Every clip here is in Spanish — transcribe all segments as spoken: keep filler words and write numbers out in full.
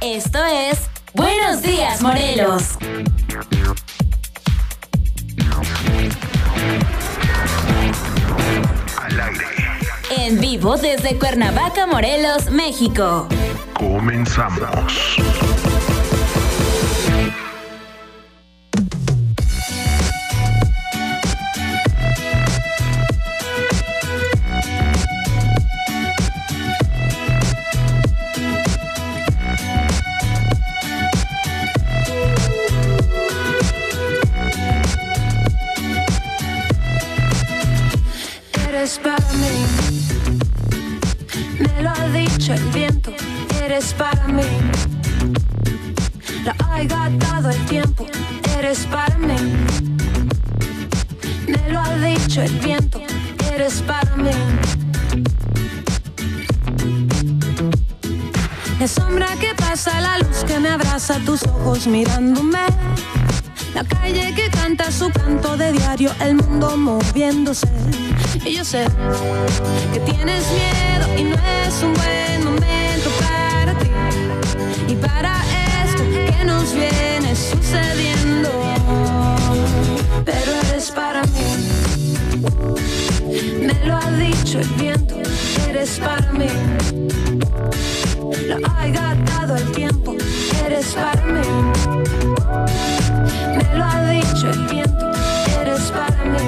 Esto es Buenos Días, Morelos. Al aire. En vivo desde Cuernavaca, Morelos, México. Comenzamos. Eres para mí, me lo ha dicho el viento. Eres para mí, lo ha gastado el tiempo. Eres para mí, me lo ha dicho el viento. Eres para mí, la sombra que pasa, la luz que me abraza, tus ojos mirándome. La calle que canta su canto de diario, el mundo moviéndose. Y yo sé que tienes miedo y no es un buen momento para ti y para esto que nos viene sucediendo. Pero eres para mí, me lo ha dicho el viento. Eres para mí, lo ha gastado el tiempo. Eres para mí, me lo ha dicho el viento. Eres para mí.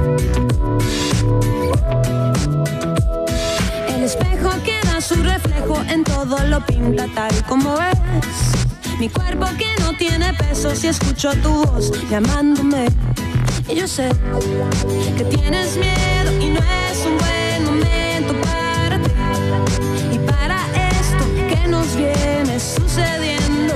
El espejo que da su reflejo en todo lo pinta tal como es. Mi cuerpo que no tiene peso si escucho tu voz llamándome. Y yo sé que tienes miedo y no es un buen momento para ti y para esto que nos viene sucediendo.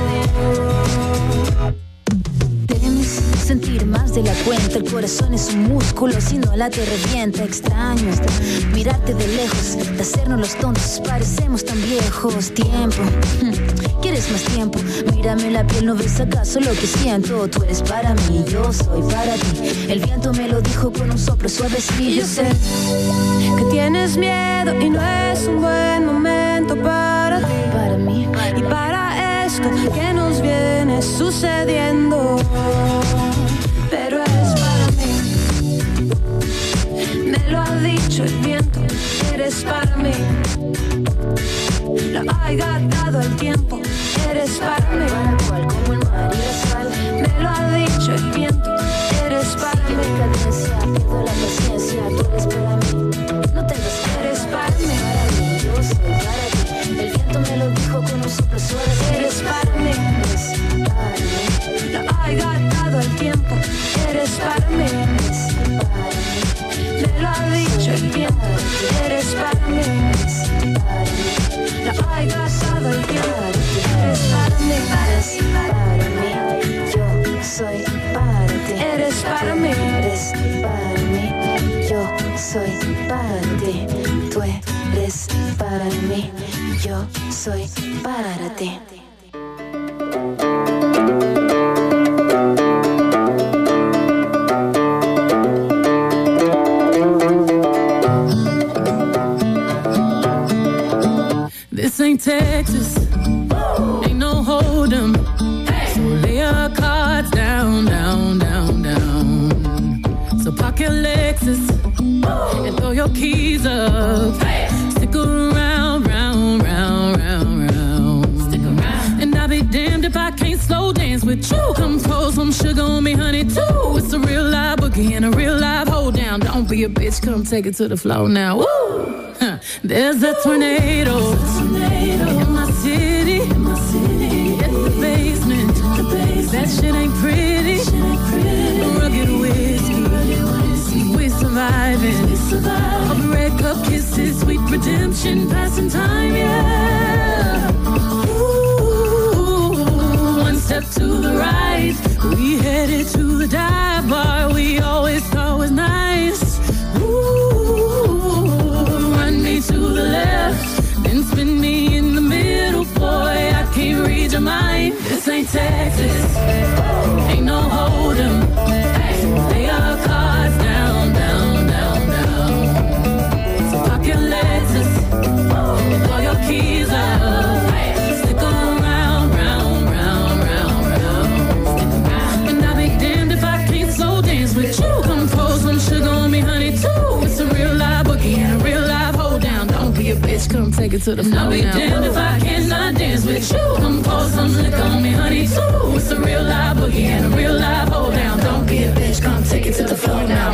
Sentir más de la cuenta, el corazón es un músculo, si no la te revienta. Extraño mirarte de lejos, de hacernos los tontos, parecemos tan viejos. Tiempo, ¿quieres más tiempo? Mírame la piel, ¿no ves acaso lo que siento? Tú eres para mí, yo soy para ti. El viento me lo dijo con un soplo suavecito. Y yo sé que tienes miedo y no es un buen momento para ti, para mí y para esto que nos viene sucediendo. Pero eres para mí, me lo ha dicho el viento. Eres para mí, lo ha gastado el tiempo. Eres para mí, cual como el mar y la sal. Me lo ha dicho el viento. Eres para mí, cadencia, pierdo la paciencia. Tú eres para mí, no tengas que. Eres para mí, yo soy para ti. El viento me lo dijo con un soplo suave. Eres para mí, eres para mí, lo ha gastado el tiempo. Eres para mí, me lo ha dicho el viento. Eres para mí, lo ha gastado el tiempo. Eres para mí, para mí, yo soy para ti. Eres para mí, eres para mí, yo soy para ti. Tú eres para mí, yo soy para ti. This ain't Texas, ain't no hold'em. So lay your cards down, down, down, down. So park your Lexus and throw your keys up. Stick around, round, round, round, round. Stick around. And I'll be damned if I can't slow dance with you. Come pour some sugar on me, honey, too. It's a real live boogie and a real live hold down. Don't be a bitch, come take it to the floor now. Woo! There's a tornado, tornado in my city. In my city. Hit the basement. The basement. That shit ain't pretty. Shit ain't pretty. Rugged whiskey. Rugged whiskey. We surviving. We surviving. All the red cup kisses, sweet redemption, passing time, yeah. Ooh, one step to the right, we headed to the dive bar we always thought was nice. To the left, then spin me in the middle, boy, I can't read your mind. This ain't Texas, ain't no hold'em. Lay your cards down, down, down, down. So park your Lexus and throw your keys up. Stick around, round. it to the floor. I'll be damned if I cannot dance with you. Come pour some liquor on me, honey, too. It's a real live boogie and a real live hold down. Don't be a bitch, come take it to the floor now.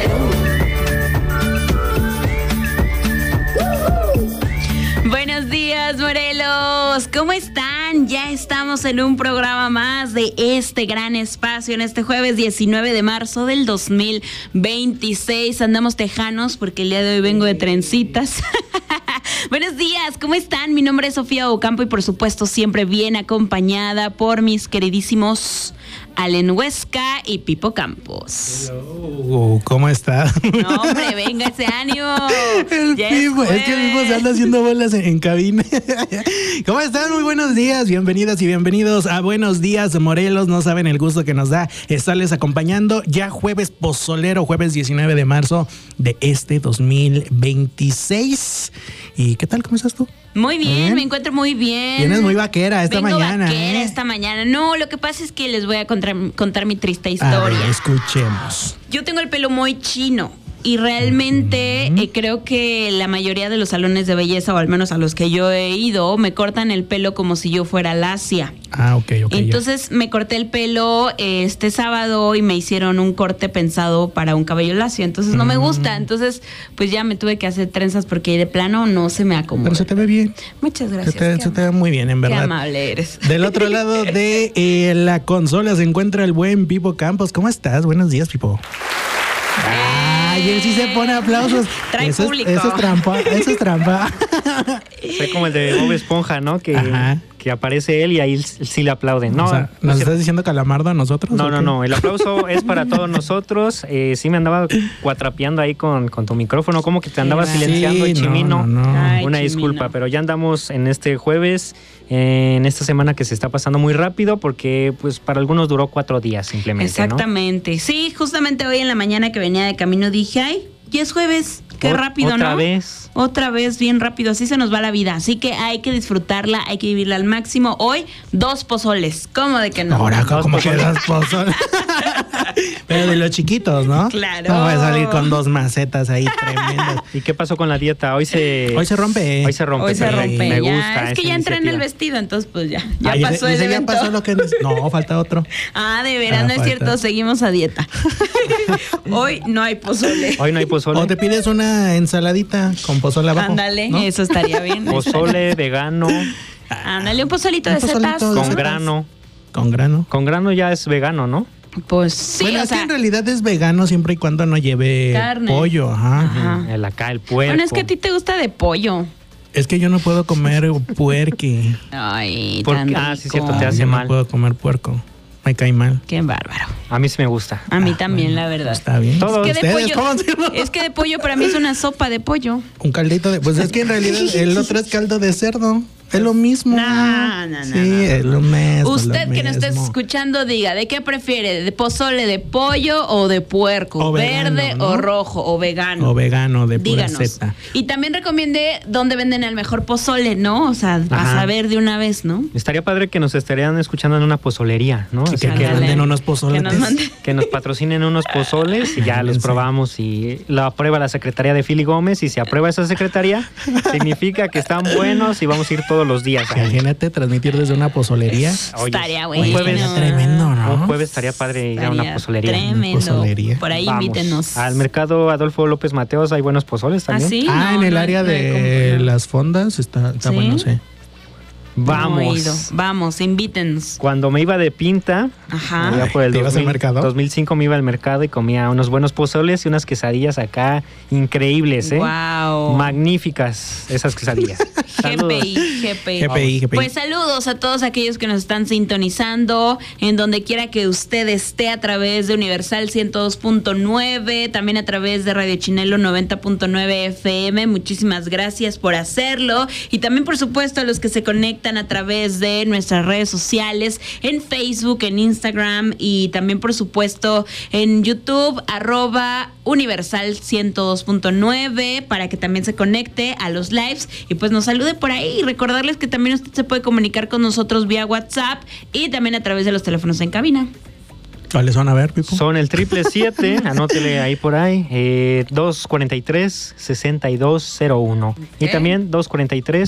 Buenos días, Morelos. ¿Cómo están? Ya estamos en un programa más de este gran espacio en este jueves diecinueve de marzo del dos mil veintiséis. Andamos tejanos porque el día de hoy vengo de trencitas. Buenos días, ¿cómo están? Mi nombre es Sofía Ocampo y por supuesto siempre bien acompañada por mis queridísimos Allen Huesca y Pipo Campos. Hello, ¿cómo está? No, hombre, venga ese ánimo. El Ya Pipo, es es que el Pipo se anda haciendo bolas en, en cabina. ¿Cómo están? Muy buenos días, bienvenidas y bienvenidos a Buenos Días, Morelos. No saben el gusto que nos da estarles acompañando ya jueves pozolero, jueves diecinueve de marzo de este dos mil veintiséis. ¿Y qué tal? ¿Cómo estás tú? Muy bien, ¿Bien? Me encuentro muy bien. Vienes muy vaquera esta Vengo mañana. vaquera ¿eh? esta mañana. No, lo que pasa es que les voy a contar, contar mi triste historia. Ver, escuchemos. Yo tengo el pelo muy chino y realmente uh-huh. eh, creo que la mayoría de los salones de belleza, o al menos a los que yo he ido, me cortan el pelo como si yo fuera lacia. Ah, ok, ok. Entonces ya. me corté el pelo eh, este sábado y me hicieron un corte pensado para un cabello lacio. Entonces no uh-huh. me gusta. Entonces pues ya me tuve que hacer trenzas porque de plano no se me acomoda. Pero se te ve bien. Muchas gracias. Se te, se te ve muy bien, en verdad. Qué amable eres. Del otro lado de eh, la consola se encuentra el buen Pipo Campos. ¿Cómo estás? Buenos días, Pipo. Ay, él sí se pone aplausos. Trae eso público. Es, eso es trampa, eso es trampa. Soy como el de Bob Esponja, ¿no? Que, que aparece él y ahí sí le aplauden. No, o sea, ¿nos no estás es diciendo calamardo a nosotros? No, no, no. El aplauso es para todos nosotros. Eh, sí me andaba cuatrapeando ahí con, con tu micrófono. Como que te andaba sí, silenciando, sí, Chimino. No, no, no. Ay, Una Chimino. disculpa, pero ya andamos en este jueves, en esta semana que se está pasando muy rápido porque pues para algunos duró cuatro días simplemente. Exactamente. ¿No? Sí, justamente hoy en la mañana que venía de camino dije, ay, ya es jueves. Qué o, rápido, otra ¿no? Otra vez. Otra vez, bien rápido. Así se nos va la vida. Así que hay que disfrutarla, hay que vivirla al máximo. Hoy, dos pozoles. ¿Cómo de que no? Ahora, ¿cómo que dos pozoles? Pero de los chiquitos, ¿no? Claro. No voy a salir con dos macetas ahí tremendas. ¿Y qué pasó con la dieta? Hoy se... Hoy se rompe. Hoy se rompe. Hoy se rompe. Me ya. gusta. Es que ya entré en el vestido, entonces pues ya. Ya Ay, pasó ese, el ese evento. Ya pasó lo que... No, falta otro. Ah, de veras, ah, no es falta. cierto. Seguimos a dieta. Hoy no hay pozole. Hoy no hay pozole. O te pides una ensaladita con pozole abajo. Ándale, ¿no? Eso estaría bien. Pozole vegano. Ándale, un pozolito un de pozolito setas. de Con setas. grano. Con grano. Con grano ya es vegano, ¿no? Pues sí, bueno, o es sea, que en realidad es vegano siempre y cuando no lleve carne. pollo. Ajá. Ajá. El acá, el puerco. Bueno, es que a ti te gusta de pollo. Es que yo no puedo comer puerqui. Ay, Por- tan ah, rico. sí, cierto, te hace Yo mal. no puedo comer puerco. Me cae mal. Qué bárbaro. A mí sí me gusta. A mí Ah, también, bueno, la verdad. Está bien. Todos Es que de ¿Ustedes pollo, cómo se llama? es que de pollo para mí es una sopa de pollo. Un caldito de... Pues es que en realidad el otro es caldo de cerdo. Es lo mismo. No, no, no, Sí, no. es lo mismo. Usted lo que nos esté mismo. escuchando, diga, ¿de qué prefiere? ¿De pozole de pollo o de puerco? O vegano, ¿Verde ¿no? o rojo o vegano? O vegano de pura Díganos. zeta. Y también recomiende dónde venden el mejor pozole, ¿no? O sea, para Ajá. saber de una vez, ¿no? Estaría padre que nos estarían escuchando en una pozolería, ¿no? Que, Así que que, Ándale. venden unos Que pozoletes. nos mande. que nos patrocinen unos pozoles y ya los Sí. probamos y lo aprueba la secretaría de Fili Gómez y si aprueba esa secretaría significa que están buenos y vamos a ir todos los días. ahí. Imagínate transmitir desde una pozolería. Oye, Estaría un bueno. jueves, Estaría tremendo, ¿no? un jueves estaría padre ir a una Estaría pozolería. Tremendo. Pozolería. Por ahí Vamos. invítenos. Al mercado Adolfo López Mateos hay buenos pozoles ¿Ah, también. sí? Ah, No, en el no, área no he de comprado. las fondas está, está ¿Sí? bueno, sí. No he ido. Vamos. Vamos, invítenos. Cuando me iba de pinta, Ajá. allá por el ¿te ibas al dos mil, mercado? dos mil cinco me iba al mercado y comía unos buenos pozoles y unas quesadillas acá increíbles, ¿eh? Wow. Magníficas esas quesadillas. Saludos. G P I, G P I. G P I, G P I. Pues saludos a todos aquellos que nos están sintonizando en donde quiera que usted esté a través de Universal ciento dos punto nueve, también a través de Radio Chinelo noventa punto nueve F M. Muchísimas gracias por hacerlo y también por supuesto a los que se conectan a través de nuestras redes sociales en Facebook, en Instagram y también por supuesto en YouTube arroba Universal ciento dos punto nueve para que también se conecte a los lives y pues nos salude por ahí y recordarles que también usted se puede comunicar con nosotros vía WhatsApp y también a través de los teléfonos en cabina. ¿Cuáles son? A ver, Pipo. Son el triple siete, anótele ahí por ahí, eh, dos cuarenta y tres, sesenta y dos cero uno. Y Ok. también dos cuarenta y tres,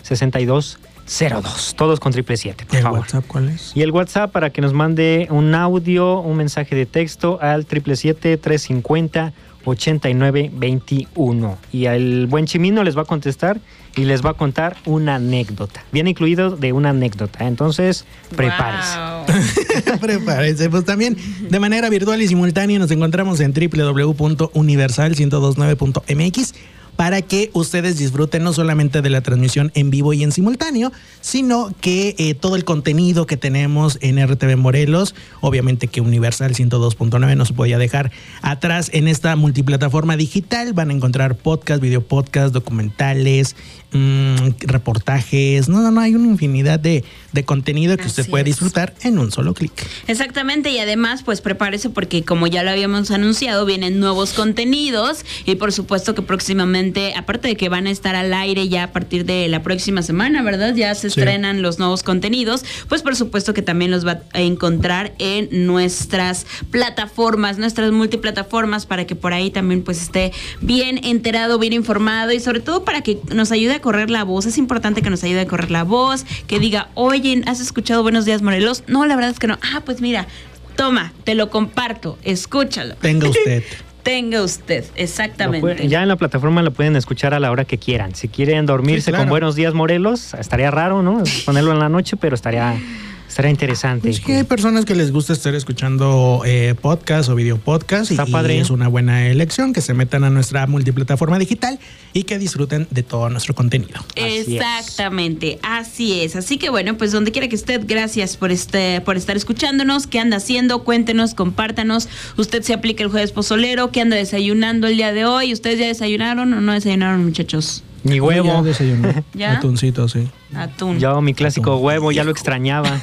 sesenta y dos cero dos. Todos con triple siete, por ¿El favor. WhatsApp cuál es? Y el WhatsApp para que nos mande un audio, un mensaje de texto al triple siete, tres cincuenta, ochenta y nueve veintiuno. Y el buen Chimino les va a contestar y les va a contar una anécdota. Viene incluido de una anécdota, entonces prepárese. Wow. Prepárense. Pues también de manera virtual y simultánea nos encontramos en doble u doble u doble u punto universal ciento veintinueve punto m x para que ustedes disfruten no solamente de la transmisión en vivo y en simultáneo, sino que eh, todo el contenido que tenemos en R T V Morelos, obviamente que Universal ciento dos punto nueve no se podía dejar atrás en esta multiplataforma digital. Van a encontrar podcast, video podcast, documentales, mmm, reportajes, no, no, no, hay una infinidad de, de contenido que Así usted puede es. disfrutar en un solo clic. Exactamente, y además pues prepárese porque como ya lo habíamos anunciado, vienen nuevos contenidos y por supuesto que próximamente, aparte de que van a estar al aire ya a partir de la próxima semana, ¿verdad? Ya se Sí. estrenan los nuevos contenidos, pues por supuesto que también los va a encontrar en nuestras plataformas, nuestras multiplataformas, para que por ahí también pues esté bien enterado, bien informado y sobre todo para que nos ayude a correr la voz. Es importante que nos ayude a correr la voz, que diga, oye, ¿has escuchado Buenos Días Morelos? No, la verdad es que no. Ah, pues mira, toma, te lo comparto, escúchalo. Tenga usted. Tenga usted, Lo exactamente. puede- ya en la plataforma lo pueden escuchar a la hora que quieran. Si quieren dormirse Sí, claro. con Buenos Días Morelos, estaría raro, ¿no? Ponerlo en la noche, pero estaría, estaría interesante. Es que hay personas que les gusta estar escuchando eh, podcast o video podcast y, Está padre. y es una buena elección que se metan a nuestra multiplataforma digital y que disfruten de todo nuestro contenido. Así es. Exactamente, así es. Así que bueno, pues donde quiera que esté, gracias por este, por estar escuchándonos. ¿Qué anda haciendo? Cuéntenos, compártanos. Usted se aplica el jueves pozolero. ¿Qué anda desayunando el día de hoy? ¿Ustedes ya desayunaron o no desayunaron, muchachos? Mi Ya huevo. desayuné. ¿Ya? Atuncito, sí. Atún. Yo, mi clásico Atún. huevo, ya lo extrañaba.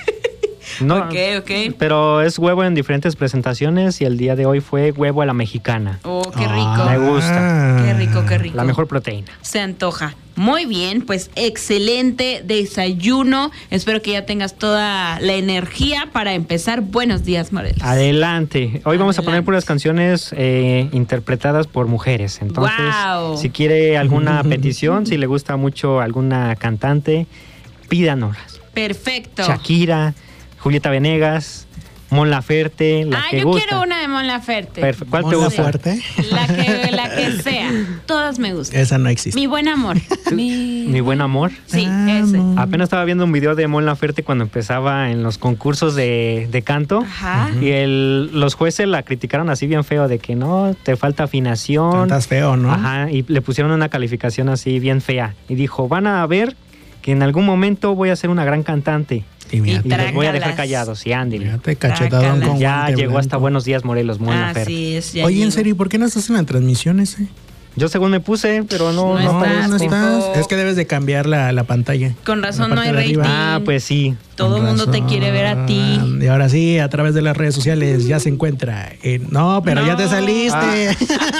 No, Ok, ok. pero es huevo en diferentes presentaciones y el día de hoy fue huevo a la mexicana. Oh, qué rico. Ah. Me gusta. Qué rico, qué rico. La mejor proteína. Se antoja. Muy bien, pues excelente desayuno. Espero que ya tengas toda la energía para empezar. Buenos días, Morelos. Adelante. Hoy vamos a poner Adelante. puras canciones eh, interpretadas por mujeres. Entonces, Guau. si quiere alguna petición, si le gusta mucho alguna cantante, pídanoslas. Perfecto. Shakira, Julieta Venegas, Mon Laferte, la Ah, que yo gusta. quiero una de Mon Laferte. Perfe- ¿Cuál te Mon gusta? Laferte. La que, la que sea. Todas me gustan. Esa no existe. Mi buen amor. Mi, Mi buen amor. Sí, Ah, ese. no. Apenas estaba viendo un video de Mon Laferte cuando empezaba en los concursos de, de canto. Ajá. Y el, los jueces la criticaron así bien feo de que no, te falta afinación. Cantas feo, ¿no? Ajá, y le pusieron una calificación así bien fea. Y dijo, van a ver que en algún momento voy a ser una gran cantante. Y mira, Y los voy a dejar Trácalas. callados, y ándale. fíjate, cachetadón Trácalas. con Ya guante llegó blanco. hasta Buenos Días Morelos, Mon Laferte. Así es. ya Oye, en llegó. serio, ¿por qué no estás en la transmisión ese? Yo según me puse, pero no, No no, No, estás, no aparezco. estás. tipo- Es que debes de cambiar la, la pantalla. Con razón La no hay parte de rating. arriba. Ah, pues sí. Todo el Con mundo te razón. quiere ver a ti. Y ahora sí, a través de las redes sociales ya se encuentra. en- no, pero No. ya te saliste.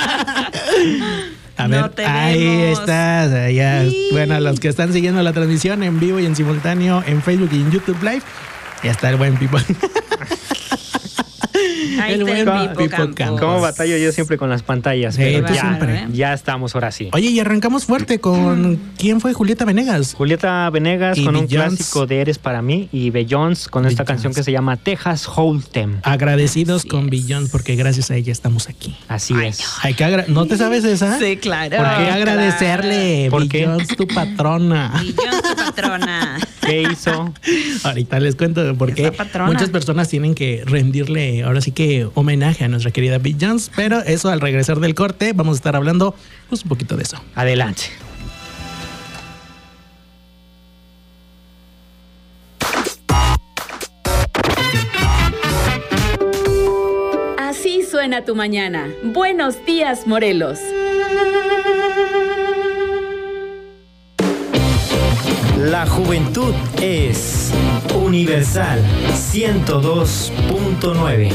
A ver, No te ahí vemos. estás. Ya, Sí. bueno, los que están siguiendo la transmisión en vivo y en simultáneo en Facebook y en YouTube Live, ya está el buen Pipo. Ahí El está el buen Pipo Pipo Campos. Campos. ¿Cómo batallo yo siempre con las pantallas? Sí, Pero tú ya, siempre. ¿eh? ya estamos ahora sí. Oye, y arrancamos fuerte con ¿quién fue Julieta Venegas? Julieta Venegas Y con un Beyoncé. clásico de Eres para mí y Beyoncé con esta Beyoncé. canción que se llama Texas Hold'em. Agradecidos Así con es. Beyoncé porque gracias a ella estamos aquí. Así es. Hay que agra- ¿No te sabes esa? Sí, claro. ¿Por qué agradecerle? ¿Por qué? Beyoncé, tu patrona. Y yo tu patrona. ¿Qué hizo? Ahorita les cuento por qué Esa patrona. muchas personas tienen que rendirle ahora sí que homenaje a nuestra querida Beyoncé, pero eso al regresar del corte vamos a estar hablando pues un poquito de eso. Adelante. Así suena tu mañana. Buenos días, Morelos. La juventud es Universal ciento dos punto nueve.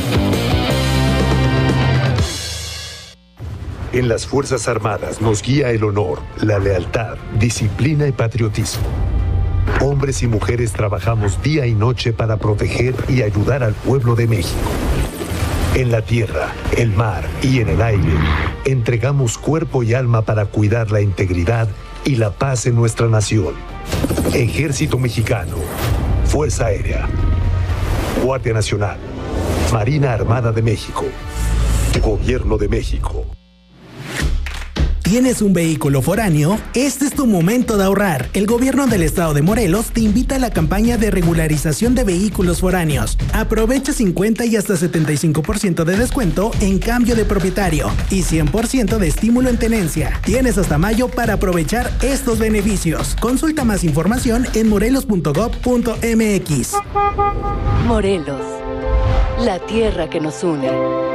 En las Fuerzas Armadas nos guía el honor, la lealtad, disciplina y patriotismo. Hombres y mujeres trabajamos día y noche para proteger y ayudar al pueblo de México. En la tierra, el mar y en el aire, entregamos cuerpo y alma para cuidar la integridad y la paz en nuestra nación. Ejército Mexicano, Fuerza Aérea, Guardia Nacional, Marina Armada de México, Gobierno de México. ¿Tienes un vehículo foráneo? Este es tu momento de ahorrar. El gobierno del estado de Morelos te invita a la campaña de regularización de vehículos foráneos. Aprovecha cincuenta y hasta setenta y cinco por ciento de descuento en cambio de propietario y cien por ciento de estímulo en tenencia. Tienes hasta mayo para aprovechar estos beneficios. Consulta más información en morelos punto gob punto mx. Morelos, la tierra que nos une.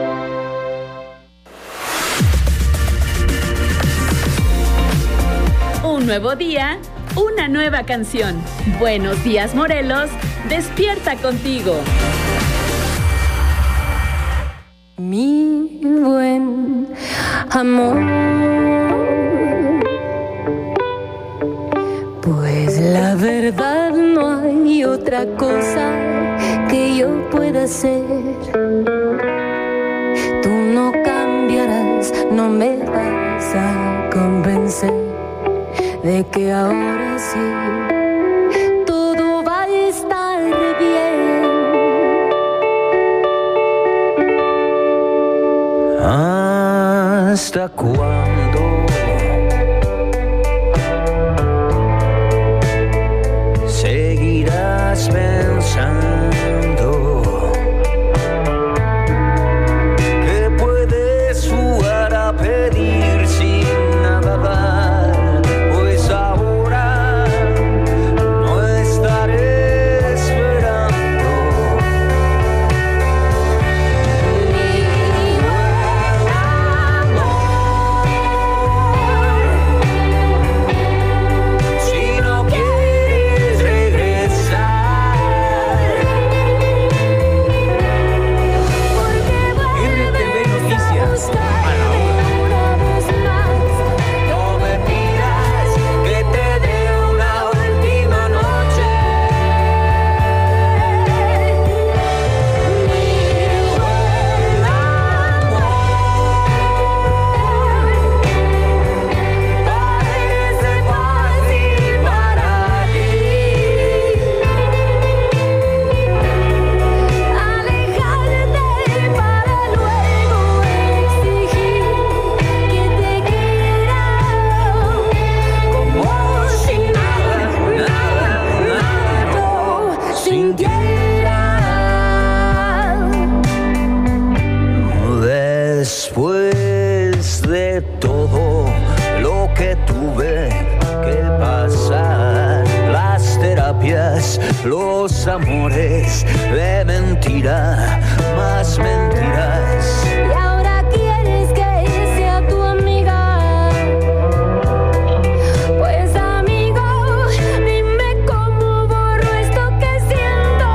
Un nuevo día, una nueva canción. Buenos días, Morelos. Despierta contigo. Mi buen amor, pues la verdad no hay otra cosa que yo pueda hacer. Tú no cambiarás, no me vas a convencer de que ahora sí todo va a estar bien. ¿Hasta cuándo seguirás pensando que puedes jugar a pedir sin nada dar? Después de todo lo que tuve que pasar, las terapias, los amores de mentira, más mentiras. Y ahora quieres que sea tu amiga. Pues amigo, dime cómo borro esto que siento.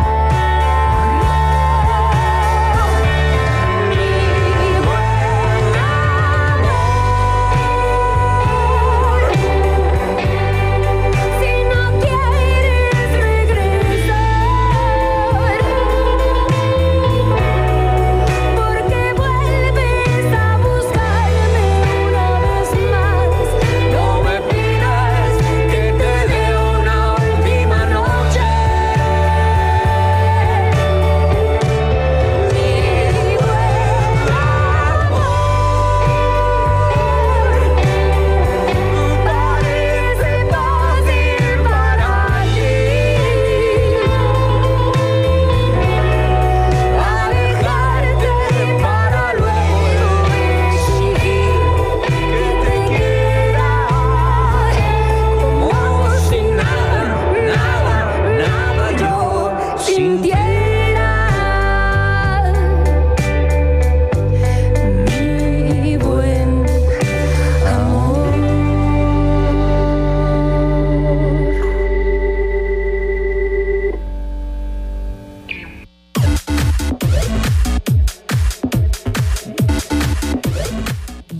Porque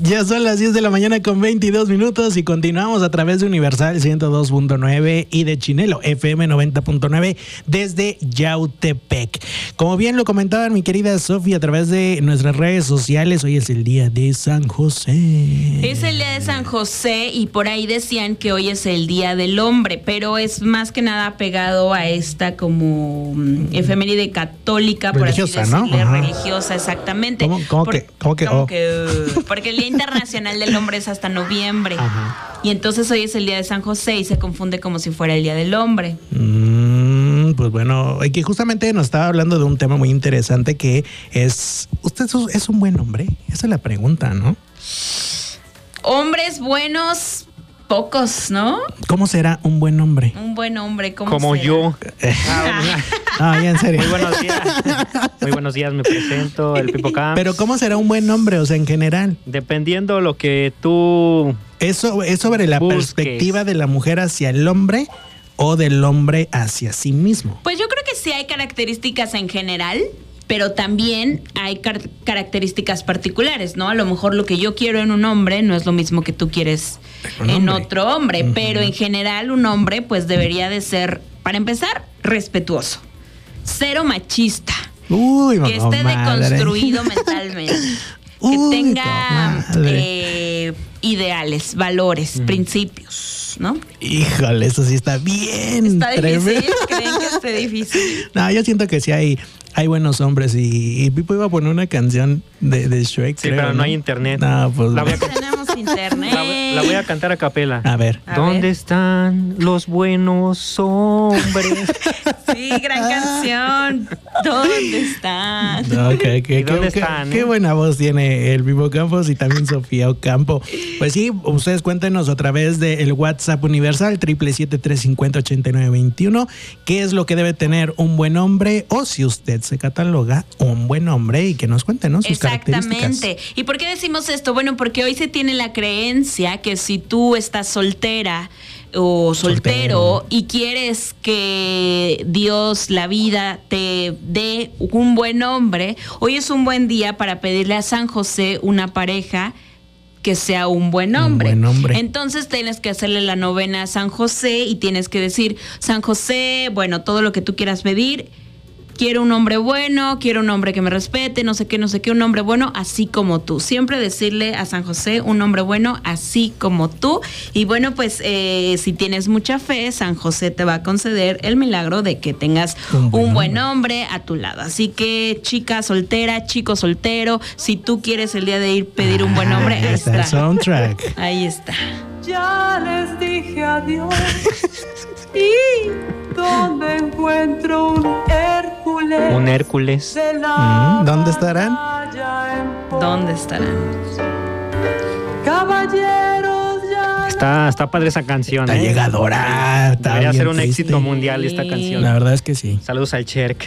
Ya son las diez de la mañana con veintidós minutos y continuamos a través de Universal ciento dos punto nueve y de Chinelo F M noventa punto nueve desde Yautepec. Como bien lo comentaba mi querida Sofía a través de nuestras redes sociales, hoy es el día de San José. Es el día de San José y por ahí decían que hoy es el día del hombre, pero es más que nada pegado a esta como efeméride católica, religiosa, por así decirle, ¿no? religiosa, exactamente. ¿Cómo, cómo por, que? ¿Cómo que? como Oh. que uh, porque el Día Internacional del Hombre es hasta noviembre. Ajá. Y entonces hoy es el día de San José y se confunde como si fuera el día del hombre. Mm, pues bueno, y que justamente nos estaba hablando de un tema muy interesante que es, ¿usted es un buen hombre? Esa es la pregunta, ¿no? Hombres buenos, pocos, ¿no? ¿Cómo será un buen hombre? Un buen hombre, ¿cómo Como será? yo. Ah, ya en serio. Muy buenos días. Muy buenos días, me presento, el Pipo Camps. Pero ¿cómo será un buen hombre? O sea, en general. Dependiendo lo que tú... Eso es sobre la busques. perspectiva de la mujer hacia el hombre o del hombre hacia sí mismo. Pues yo creo que sí hay características en general, pero también hay car- características particulares, ¿no? A lo mejor lo que yo quiero en un hombre no es lo mismo que tú quieres Un en hombre. otro hombre, Ujú. pero en general un hombre pues debería de ser, para empezar, respetuoso, cero machista, Uy, que mamá, esté madre. deconstruido mentalmente, que Uy, tenga comadre. eh, ideales, valores, principios, ¿no? Híjole, eso sí está bien. Está tremendo. difícil, ¿creen que esté difícil? No, yo siento que sí hay, hay buenos hombres y, y Pipo iba a poner una canción de, de Shrek. Sí, creo, pero no hay internet. No, pues La voy a, Tenemos internet. la voy- la voy a cantar a capela. a ver. A ¿Dónde ver. están los buenos hombres? Sí, gran canción. ¿Dónde están? No, que- que- ¿Y dónde que- están, qué eh? buena voz tiene el Pipo Campos y también Sofía Ocampo. Pues sí, ustedes cuéntenos a través del WhatsApp universal triple siete tres cincuenta ochenta y nueve veintiuno qué es lo que debe tener un buen hombre o si usted se cataloga un buen hombre y que nos cuente, ¿no? Sus características. Exactamente. ¿Y por qué decimos esto? Bueno, porque hoy se tiene la creencia que si tú estás soltera o soltero, Soltero. y quieres que Dios, la vida, te dé un buen hombre, hoy es un buen día para pedirle a San José una pareja que sea un buen Un hombre. buen hombre. Entonces tienes que hacerle la novena a San José y tienes que decir, San José, bueno, todo lo que tú quieras pedir. Quiero un hombre bueno, quiero un hombre que me respete, no sé qué, no sé qué, un hombre bueno así como tú. Siempre decirle a San José, un hombre bueno así como tú. Y bueno, pues eh, si tienes mucha fe, San José te va a conceder el milagro de que tengas Un un buen buen, hombre a tu lado. Así que chica soltera, chico soltero, si tú quieres el día de ir pedir un buen hombre, Ah, ahí está el está. soundtrack. Ahí está. Ya les dije adiós. ¿Y dónde encuentro un Hércules? Un Hércules. De la Mm, ¿dónde estarán? batalla en pos. ¿Dónde estarán? Caballeros, ya Está, está padre esa canción. Está ¿eh? llegadora. Está Debería bien ser un triste. éxito mundial esta canción. La verdad es que sí. Saludos al Cherk.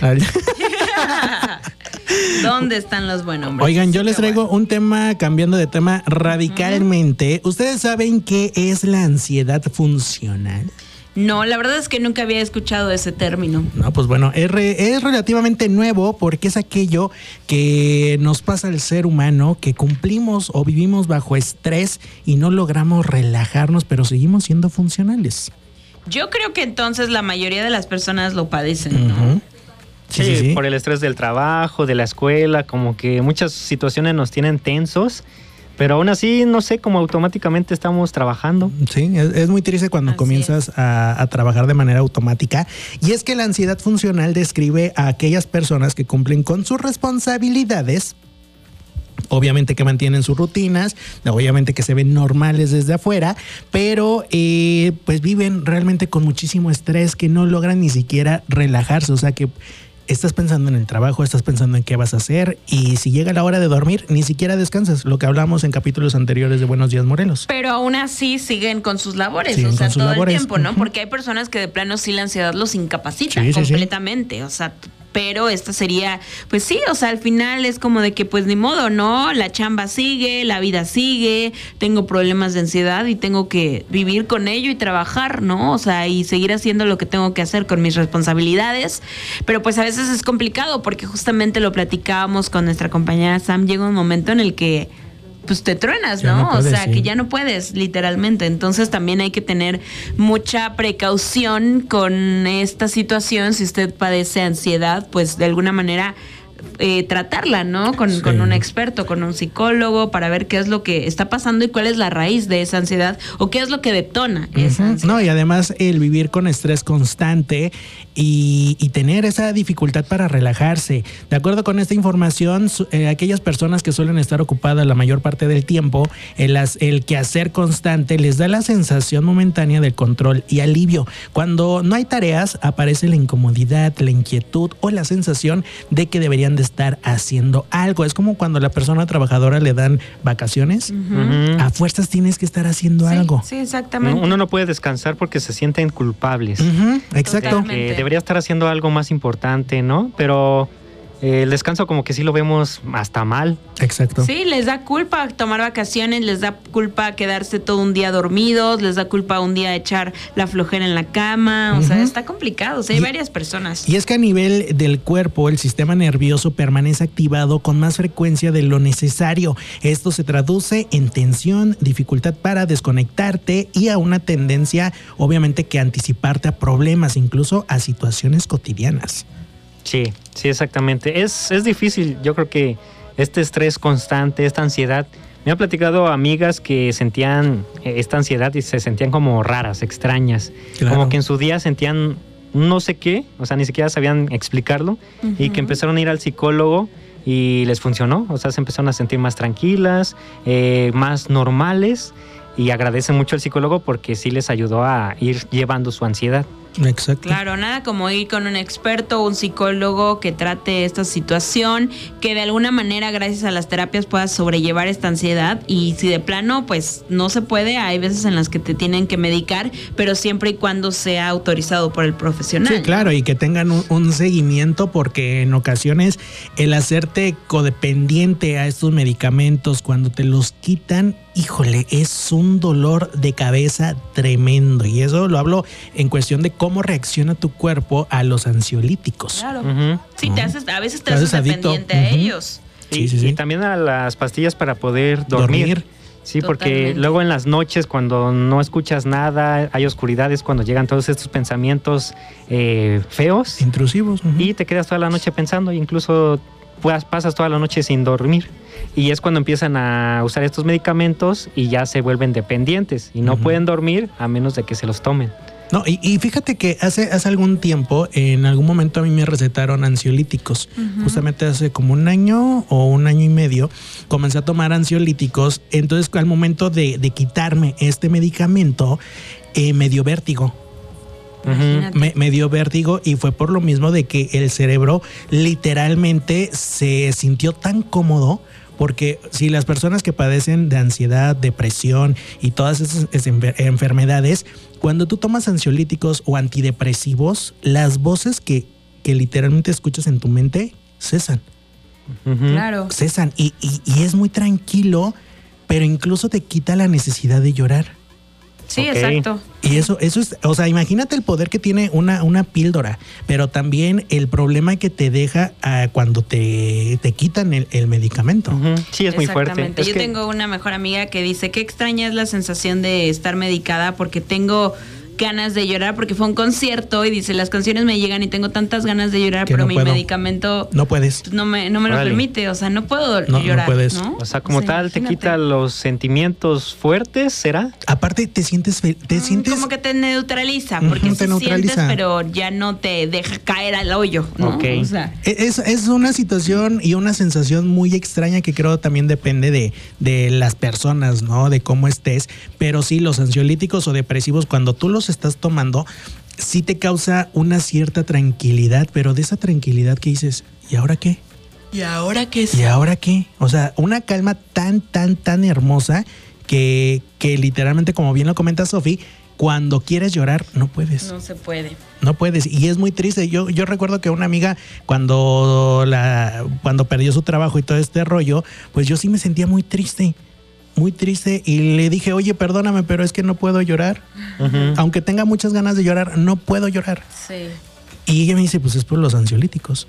¿Dónde están los buenos hombres? Oigan, yo Sí, les qué traigo bueno. un tema, cambiando de tema radicalmente. ¿Ustedes saben qué es la ansiedad funcional? No, la verdad es que nunca había escuchado ese término. No, pues bueno, es, re- es relativamente nuevo porque es aquello que nos pasa al ser humano, que cumplimos o vivimos bajo estrés y no logramos relajarnos, pero seguimos siendo funcionales. Yo creo que entonces la mayoría de las personas lo padecen, ¿no? Ujú. Sí, Sí, sí, sí. por el estrés del trabajo, de la escuela, como que muchas situaciones nos tienen tensos, pero aún así, no sé, como automáticamente estamos trabajando. Sí, es, es muy triste cuando Así comienzas a, a trabajar de manera automática. Y es que la ansiedad funcional describe a aquellas personas que cumplen con sus responsabilidades, obviamente que mantienen sus rutinas, obviamente que se ven normales desde afuera, pero eh, pues viven realmente con muchísimo estrés, que no logran ni siquiera relajarse. O sea que estás pensando en el trabajo, estás pensando en qué vas a hacer, y si llega la hora de dormir, ni siquiera descansas, lo que hablamos en capítulos anteriores de Buenos Días Morelos. Pero aún así siguen con sus labores, Siguen o sea, con sus todo labores. el tiempo, ¿no? Ujú. Porque hay personas que de plano sí la ansiedad los incapacita Sí, sí, sí. completamente, o sea, pero esta sería, pues sí, o sea, al final es como de que pues ni modo, ¿no? La chamba sigue, la vida sigue, tengo problemas de ansiedad y tengo que vivir con ello y trabajar, ¿no? O sea, y seguir haciendo lo que tengo que hacer con mis responsabilidades, pero pues a veces es complicado porque justamente lo platicábamos con nuestra compañera Sam, llega un momento en el que pues te truenas, Ya ¿no? no puedes, o sea, sí. que ya no puedes, literalmente. Entonces también hay que tener mucha precaución con esta situación. Si usted padece ansiedad, pues de alguna manera eh, tratarla, ¿no? Con, Sí. con un experto, con un psicólogo, para ver qué es lo que está pasando y cuál es la raíz de esa ansiedad o qué es lo que detona esa Ujú. ansiedad. No, y además el vivir con estrés constante y, y tener esa dificultad para relajarse. De acuerdo con esta información, su- eh, aquellas personas que suelen estar ocupadas la mayor parte del tiempo, el, as- el quehacer constante les da la sensación momentánea de control y alivio. Cuando no hay tareas, aparece la incomodidad, la inquietud o la sensación de que deberían de estar haciendo algo. Es como cuando a la persona trabajadora le dan vacaciones. Ujú. A fuerzas tienes que estar haciendo Sí, algo. sí, exactamente. Uno no puede descansar porque se sienten culpables. Ujú, exacto. Totalmente. Que debería estar haciendo algo más importante, ¿no? Pero eh, el descanso como que sí lo vemos hasta mal. Exacto. Sí, les da culpa tomar vacaciones, les da culpa quedarse todo un día dormidos, les da culpa un día echar la flojera en la cama, o sea, Ujú. está complicado, o sea, hay Y- varias personas. Y es que a nivel del cuerpo, el sistema nervioso permanece activado con más frecuencia de lo necesario. Esto se traduce en tensión, dificultad para desconectarte y a una tendencia, obviamente, que anticiparte a problemas, incluso a situaciones cotidianas. Sí, sí, exactamente. Es, es difícil, yo creo que este estrés constante, esta ansiedad. Me han platicado amigas que sentían eh, esta ansiedad y se sentían como raras, extrañas. Claro. Como que en su día sentían no sé qué, o sea, ni siquiera sabían explicarlo. Y que empezaron a ir al psicólogo y les funcionó. O sea, se empezaron a sentir más tranquilas, eh, más normales. Y agradecen mucho al psicólogo porque sí les ayudó a ir llevando su ansiedad. Exacto. Claro, nada como ir con un experto o un psicólogo que trate esta situación, que de alguna manera gracias a las terapias puedas sobrellevar esta ansiedad, y si de plano pues no se puede, hay veces en las que te tienen que medicar, pero siempre y cuando sea autorizado por el profesional. Sí, claro, y que tengan un, un seguimiento, porque en ocasiones el hacerte codependiente a estos medicamentos, cuando te los quitan, híjole, es un dolor de cabeza tremendo. Y eso lo hablo en cuestión de cómo reacciona tu cuerpo a los ansiolíticos. Claro. Ujú. Sí, te haces, a veces te, Te haces haces adicto. dependiente a Ujú. ellos. Y, Sí, sí, sí. y también a las pastillas para poder dormir. Dormir. Sí, porque Totalmente. luego en las noches cuando no escuchas nada, hay oscuridad, es cuando llegan todos estos pensamientos eh, feos Intrusivos. ujú. y te quedas toda la noche pensando e incluso pues, pasas toda la noche sin dormir. Y es cuando empiezan a usar estos medicamentos y ya se vuelven dependientes y no Ujú. pueden dormir a menos de que se los tomen. No, y, y fíjate que hace, hace algún tiempo, en algún momento a mí me recetaron ansiolíticos. Justamente hace como un año o un año y medio, comencé a tomar ansiolíticos. Entonces, al momento de, de quitarme este medicamento, eh, me dio vértigo. Imagínate. Me, me dio vértigo, y fue por lo mismo de que el cerebro literalmente se sintió tan cómodo. Porque si las personas que padecen de ansiedad, depresión y todas esas es- enfer- enfermedades, cuando tú tomas ansiolíticos o antidepresivos, las voces que, que literalmente escuchas en tu mente cesan, Ujú. Claro. cesan y, y- y es muy tranquilo, pero incluso te quita la necesidad de llorar. Sí, Ok. exacto. Y eso, eso es, o sea, imagínate el poder que tiene una, una píldora, pero también el problema que te deja ah, cuando te, te quitan el, el medicamento. Ujú. Sí, es muy fuerte. Exactamente. Es Yo que- tengo una mejor amiga que dice que extraña es la sensación de estar medicada porque tengo ganas de llorar porque fue un concierto y dice las canciones me llegan y tengo tantas ganas de llorar, Que pero no mi puedo. medicamento No puedes. pues, no me, no me lo Órale. permite, o sea, no puedo No, no llorar. puedes. ¿no? O sea, como O sea, tal, te imagínate. quita los sentimientos fuertes, ¿será? Aparte, te sientes, fe- te Mm, sientes como que te neutraliza, Ujú, porque te sí neutraliza. sientes, pero ya no te deja caer al hoyo, ¿no? Ok. O sea, Es, es una situación y una sensación muy extraña que creo también depende de, de las personas, ¿no? De cómo estés. Pero sí, los ansiolíticos o depresivos, cuando tú los estás tomando, sí te causa una cierta tranquilidad, pero de esa tranquilidad que dices, ¿y ahora qué? ¿y ahora qué es? ¿Y ahora qué? O sea, una calma tan, tan, tan hermosa que, que literalmente, como bien lo comenta Sofi, cuando quieres llorar, no puedes. No se puede. No puedes, y es muy triste. Yo, yo recuerdo que una amiga, cuando la, cuando perdió su trabajo y todo este rollo, pues yo sí me sentía muy triste, muy triste, y le dije, oye, perdóname, pero es que no puedo llorar. Ujú. Aunque tenga muchas ganas de llorar, no puedo llorar. Sí. Y ella me dice, pues es por los ansiolíticos.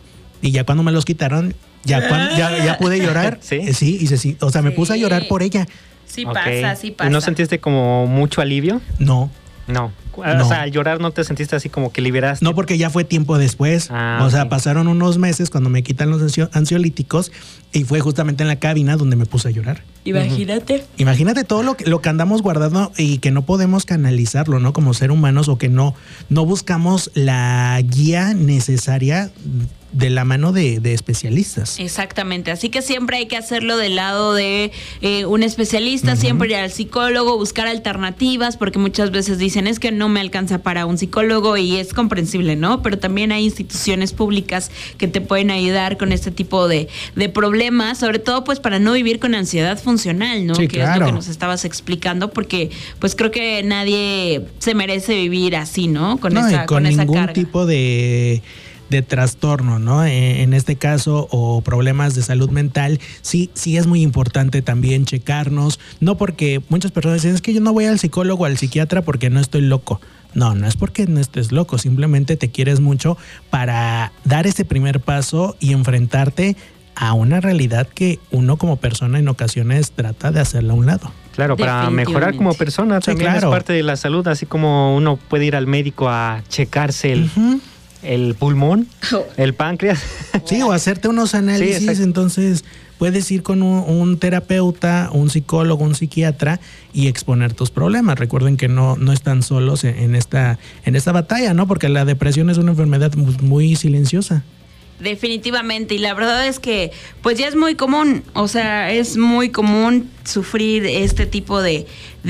Y ya cuando me los quitaron, ya, cuando, ya, ya pude llorar. Sí, eh, sí, y se, sí, o sea, me Sí. puse a llorar por ella. Sí Okay. pasa, sí pasa. ¿Y no sentiste como mucho alivio? No. No. No. O sea, al llorar no te sentiste así como que liberaste. No, porque ya fue tiempo después. Ah, o sea, ok. pasaron unos meses cuando me quitan los ansio- ansiolíticos y fue justamente en la cabina donde me puse a llorar. Imagínate. Imagínate todo lo que, lo que andamos guardando y que no podemos canalizarlo, ¿no? Como ser humanos, o que no, no buscamos la guía necesaria de la mano de, de especialistas. Exactamente, así que siempre hay que hacerlo del lado de eh, un especialista, uh-huh. siempre ir al psicólogo, buscar alternativas, porque muchas veces dicen es que no me alcanza para un psicólogo, y es comprensible, ¿no? Pero también hay instituciones públicas que te pueden ayudar con este tipo de, de problemas, sobre todo pues para no vivir con ansiedad funcional, ¿no? Sí, que claro. es lo que nos estabas explicando, porque pues creo que nadie se merece vivir así, ¿no? Con no, esa, y con, con esa ningún carga. tipo de de trastorno, ¿no? Eh, en este caso, o problemas de salud mental, sí, sí es muy importante también checarnos, no porque muchas personas dicen, es que yo no voy al psicólogo o al psiquiatra porque no estoy loco. No, no es porque no estés loco, simplemente te quieres mucho para dar ese primer paso y enfrentarte a una realidad que uno como persona en ocasiones trata de hacerla a un lado. Claro, para mejorar como persona Sí, también claro. es parte de la salud, así como uno puede ir al médico a checarse el, Uh-huh. el pulmón, el páncreas. Sí, o hacerte unos análisis, Sí, entonces puedes ir con un, un terapeuta, un psicólogo, un psiquiatra y exponer tus problemas. Recuerden que no, no están solos en, en esta, en esta batalla, ¿no? Porque la depresión es una enfermedad muy, muy silenciosa. Definitivamente, y la verdad es que pues ya es muy común, o sea, es muy común sufrir este tipo de,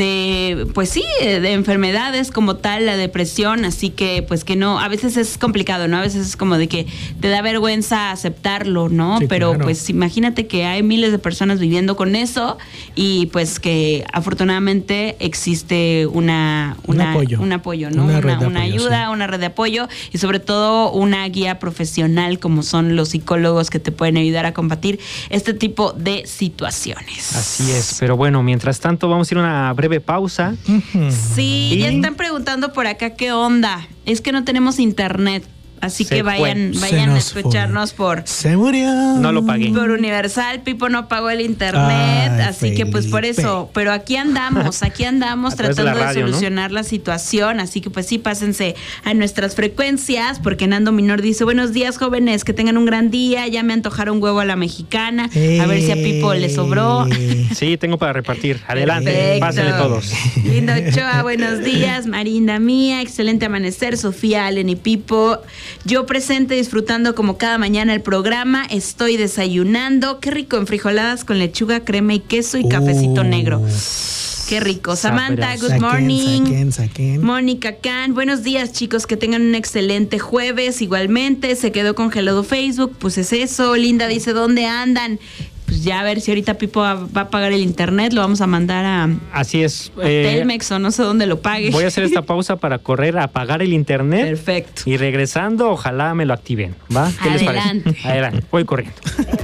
de pues sí, de enfermedades como tal, la depresión, así que pues que no, a veces es complicado, ¿no? A veces es como de que te da vergüenza aceptarlo, ¿no? Sí, pero claro. pues imagínate que hay miles de personas viviendo con eso y pues que afortunadamente existe una, Un una apoyo. un apoyo, ¿no? Una Una, red de una apoyo, ayuda, sí. una red de apoyo y sobre todo una guía profesional como son los psicólogos que te pueden ayudar a combatir este tipo de situaciones. Así es, pero bueno, mientras tanto vamos a ir a una breve pausa. Uh-huh. Sí, ¿Y? ya están preguntando por acá qué onda. Es que no tenemos internet. Así Se que vayan, fue. vayan Se a nos fue. escucharnos por, Se murió. No lo pagué. por Universal. Pipo no pagó el internet, Ay, así que pues por Felipe. eso. Pero aquí andamos, aquí andamos A través de tratando la de, radio, ¿no? solucionar la situación. Así que pues sí, pásense a nuestras frecuencias, porque Nando Minor dice, buenos días jóvenes, que tengan un gran día, ya me antojaron huevo a la mexicana. A ver si a Pipo le sobró. Eh, Sí, tengo para repartir. Adelante, Perfecto. pásenle todos. Linda Ochoa, buenos días. Marinda mía, excelente amanecer. Sofía, Allen y Pipo. Yo presente disfrutando como cada mañana el programa. Estoy desayunando. Qué rico, enfrijoladas con lechuga, crema y queso y cafecito Uh. negro. Qué rico. Samantha, good Saquen, morning. saquen, saquen. Mónica Can, buenos días chicos, que tengan un excelente jueves. Igualmente, se quedó congelado Facebook, pues es eso. Linda dice, ¿dónde andan? Pues ya a ver si ahorita Pipo va, va a pagar el internet, lo vamos a mandar a, Así es. a eh, Telmex o no sé dónde lo pague. voy a hacer esta pausa para correr a apagar el internet. Perfecto. Y regresando, ojalá me lo activen. ¿Va? ¿Qué les Adelante. parece? Adelante, voy corriendo.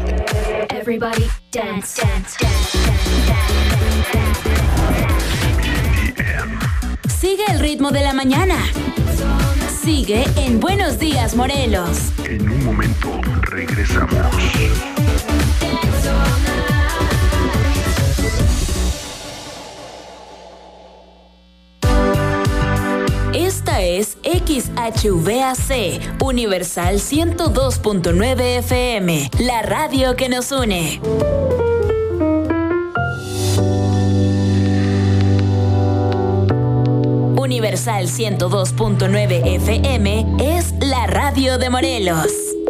Everybody dance, dance, dance, Sigue el ritmo de la mañana. Sigue en Buenos Días, Morelos. En un momento regresamos. Esta es X H V A C, Universal ciento dos punto nueve F M, la radio que nos une. Universal ciento dos punto nueve F M es la radio de Morelos.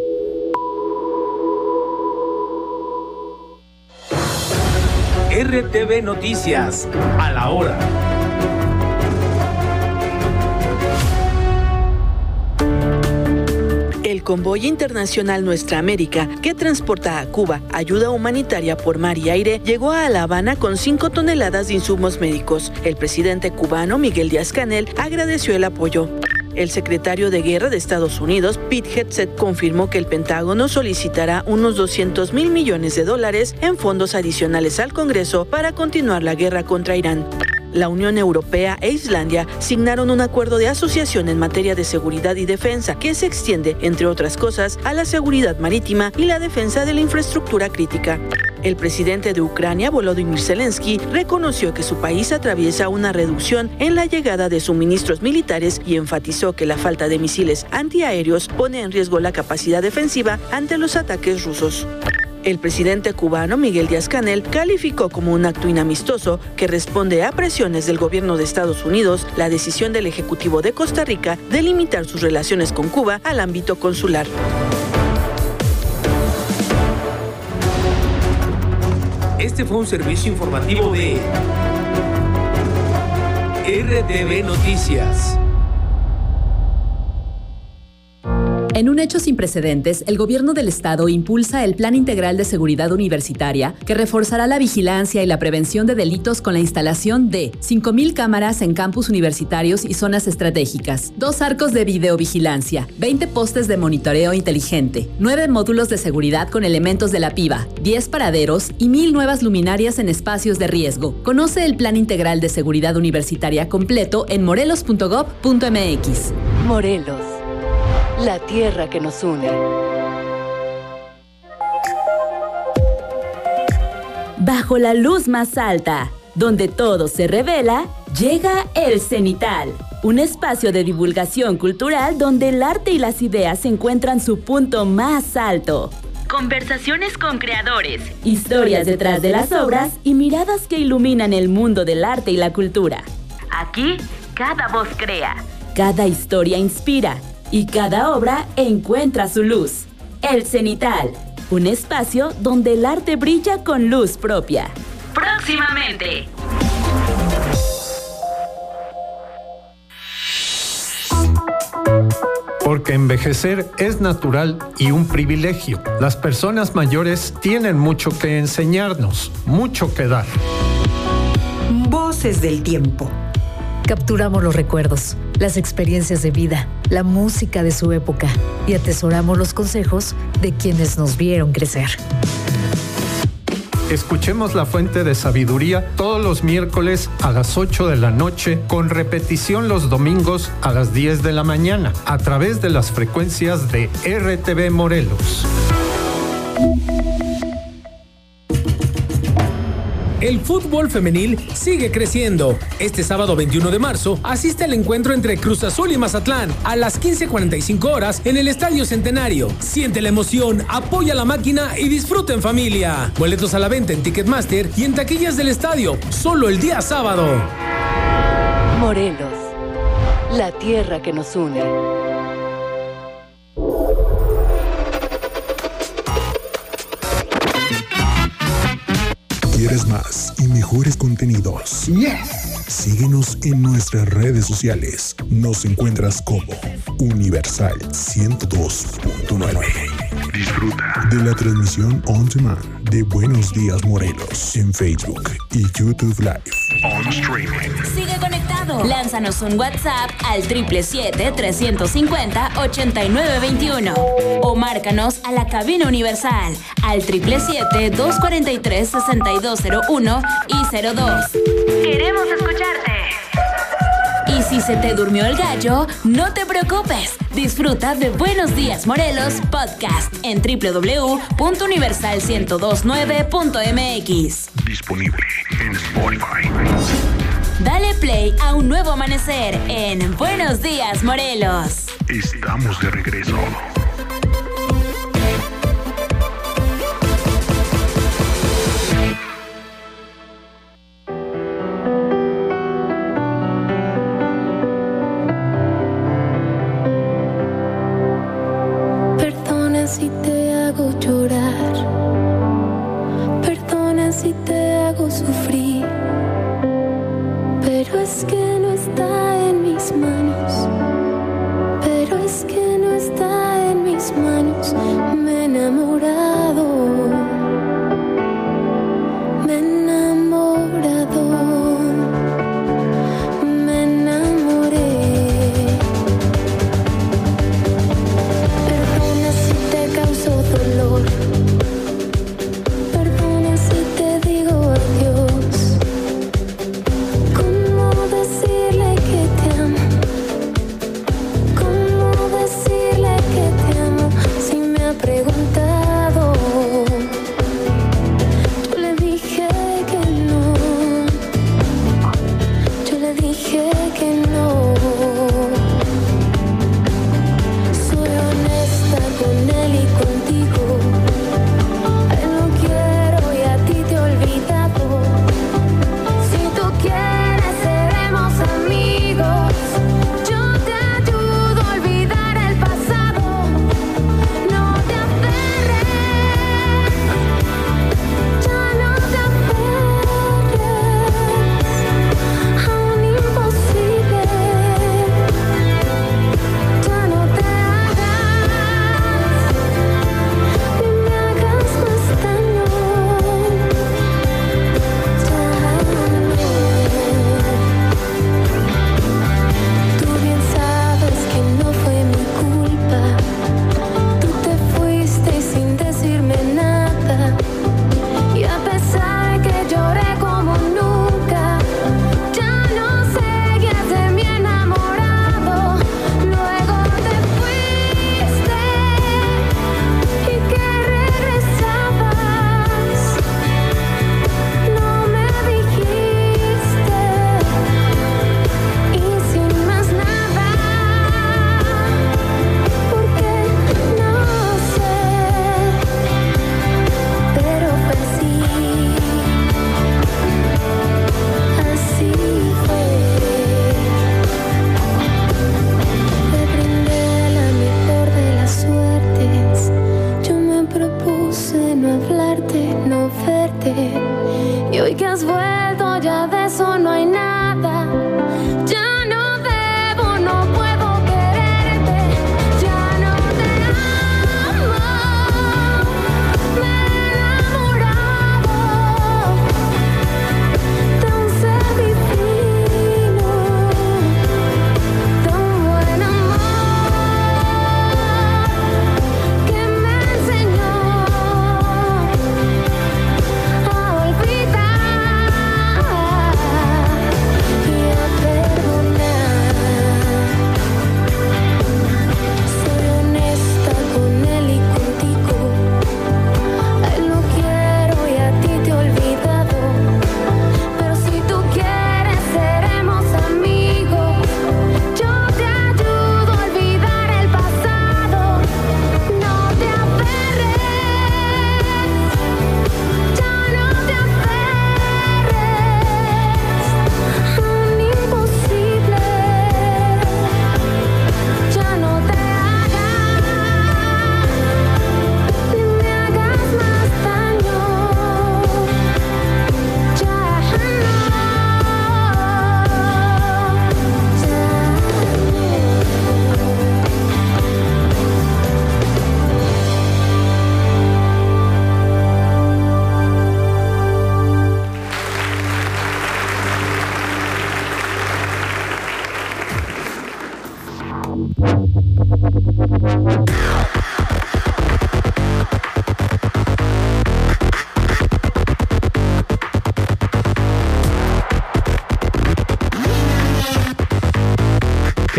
R T V Noticias, a la hora. El convoy internacional Nuestra América, que transporta a Cuba ayuda humanitaria por mar y aire, llegó a La Habana con cinco toneladas de insumos médicos. El presidente cubano Miguel Díaz-Canel agradeció el apoyo. El secretario de Guerra de Estados Unidos, Pete Hegseth, confirmó que el Pentágono solicitará unos doscientos mil millones de dólares en fondos adicionales al Congreso para continuar la guerra contra Irán. La Unión Europea e Islandia signaron un acuerdo de asociación en materia de seguridad y defensa que se extiende, entre otras cosas, a la seguridad marítima y la defensa de la infraestructura crítica. El presidente de Ucrania, Volodymyr Zelensky, reconoció que su país atraviesa una reducción en la llegada de suministros militares y enfatizó que la falta de misiles antiaéreos pone en riesgo la capacidad defensiva ante los ataques rusos. El presidente cubano Miguel Díaz-Canel calificó como un acto inamistoso que responde a presiones del gobierno de Estados Unidos la decisión del Ejecutivo de Costa Rica de limitar sus relaciones con Cuba al ámbito consular. Este fue un servicio informativo de R T V Noticias. En un hecho sin precedentes, el gobierno del estado impulsa el Plan Integral de Seguridad Universitaria que reforzará la vigilancia y la prevención de delitos con la instalación de cinco mil cámaras en campus universitarios y zonas estratégicas, dos arcos de videovigilancia, veinte postes de monitoreo inteligente, nueve módulos de seguridad con elementos de la PIVA, diez paraderos y mil nuevas luminarias en espacios de riesgo. Conoce el Plan Integral de Seguridad Universitaria completo en morelos punto gob punto m x. Morelos, la tierra que nos une. Bajo la luz más alta, donde todo se revela, llega el Cenital, un espacio de divulgación cultural donde el arte y las ideas encuentran su punto más alto. Conversaciones con creadores, historias detrás de las obras y miradas que iluminan el mundo del arte y la cultura. Aquí, cada voz crea, cada historia inspira y cada obra encuentra su luz. El Cenital, un espacio donde el arte brilla con luz propia. Próximamente. Porque envejecer es natural y un privilegio. Las personas mayores tienen mucho que enseñarnos, mucho que dar. Voces del tiempo. Capturamos los recuerdos, las experiencias de vida, la música de su época y atesoramos los consejos de quienes nos vieron crecer. Escuchemos La Fuente de Sabiduría todos los miércoles a las ocho de la noche, con repetición los domingos a las diez de la mañana, a través de las frecuencias de R T V Morelos. El fútbol femenil sigue creciendo. Este sábado veintiuno de marzo asiste al encuentro entre Cruz Azul y Mazatlán a las quince cuarenta y cinco horas en el Estadio Centenario. Siente la emoción, apoya la máquina y disfruta en familia. Boletos a la venta en Ticketmaster y en taquillas del estadio, solo el día sábado. Morelos, la tierra que nos une. ¿Quieres más y mejores contenidos? Yes. Síguenos en nuestras redes sociales. Nos encuentras como Universal ciento dos punto nueve. Disfruta de la transmisión on demand de Buenos Días Morelos en Facebook y YouTube Live. On streaming. Sigue conectado. Lánzanos un WhatsApp al siete siete siete, tres cinco cero, ocho nueve dos uno o márcanos a la cabina universal al siete siete siete, dos cuatro tres, seis dos cero uno y cero dos. Queremos escucharte. Y si se te durmió el gallo, no te preocupes. Disfruta de Buenos Días Morelos Podcast en doble u doble u doble u punto universal ciento dos punto nueve punto m x. Disponible en Spotify. Dale play a un nuevo amanecer en Buenos Días Morelos. Estamos de regreso. Perdona si te hago llorar, perdona si te hago sufrir, pero es que no está en mis manos, pero es que no está en mis manos. Me he enamorado, me he enamorado, me enamoré. Perdona si te causo dolor, perdona si te digo adiós. Con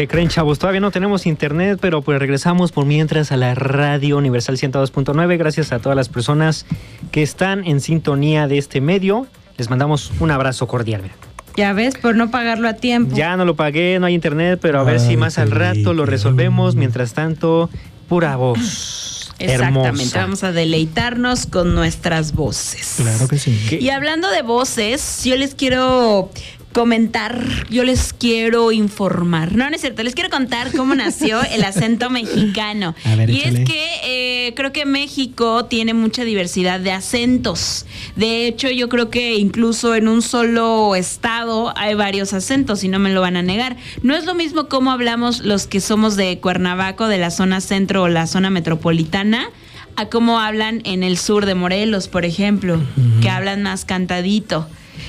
¿Qué creen, chavos? Todavía no tenemos internet, pero pues regresamos por mientras a la Radio Universal ciento dos punto nueve. Gracias a todas las personas que están en sintonía de este medio. Les mandamos un abrazo cordial. Mira. Ya ves, por no pagarlo a tiempo. Ya no lo pagué, no hay internet, pero a ver Ay, si más al rato lo qué resolvemos. Mientras tanto, pura voz. Exactamente, hermosa. vamos a deleitarnos con nuestras voces. Claro que sí. Y hablando de voces, yo les quiero comentar, yo les quiero informar. No, no es cierto, les quiero contar cómo nació el acento mexicano. A ver, y échale. es que eh, creo que México tiene mucha diversidad de acentos. De hecho, yo creo que incluso en un solo estado hay varios acentos y no me lo van a negar. No es lo mismo cómo hablamos los que somos de Cuernavaca, de la zona centro o la zona metropolitana, a cómo hablan en el sur de Morelos, por ejemplo, uh-huh. que hablan más cantadito.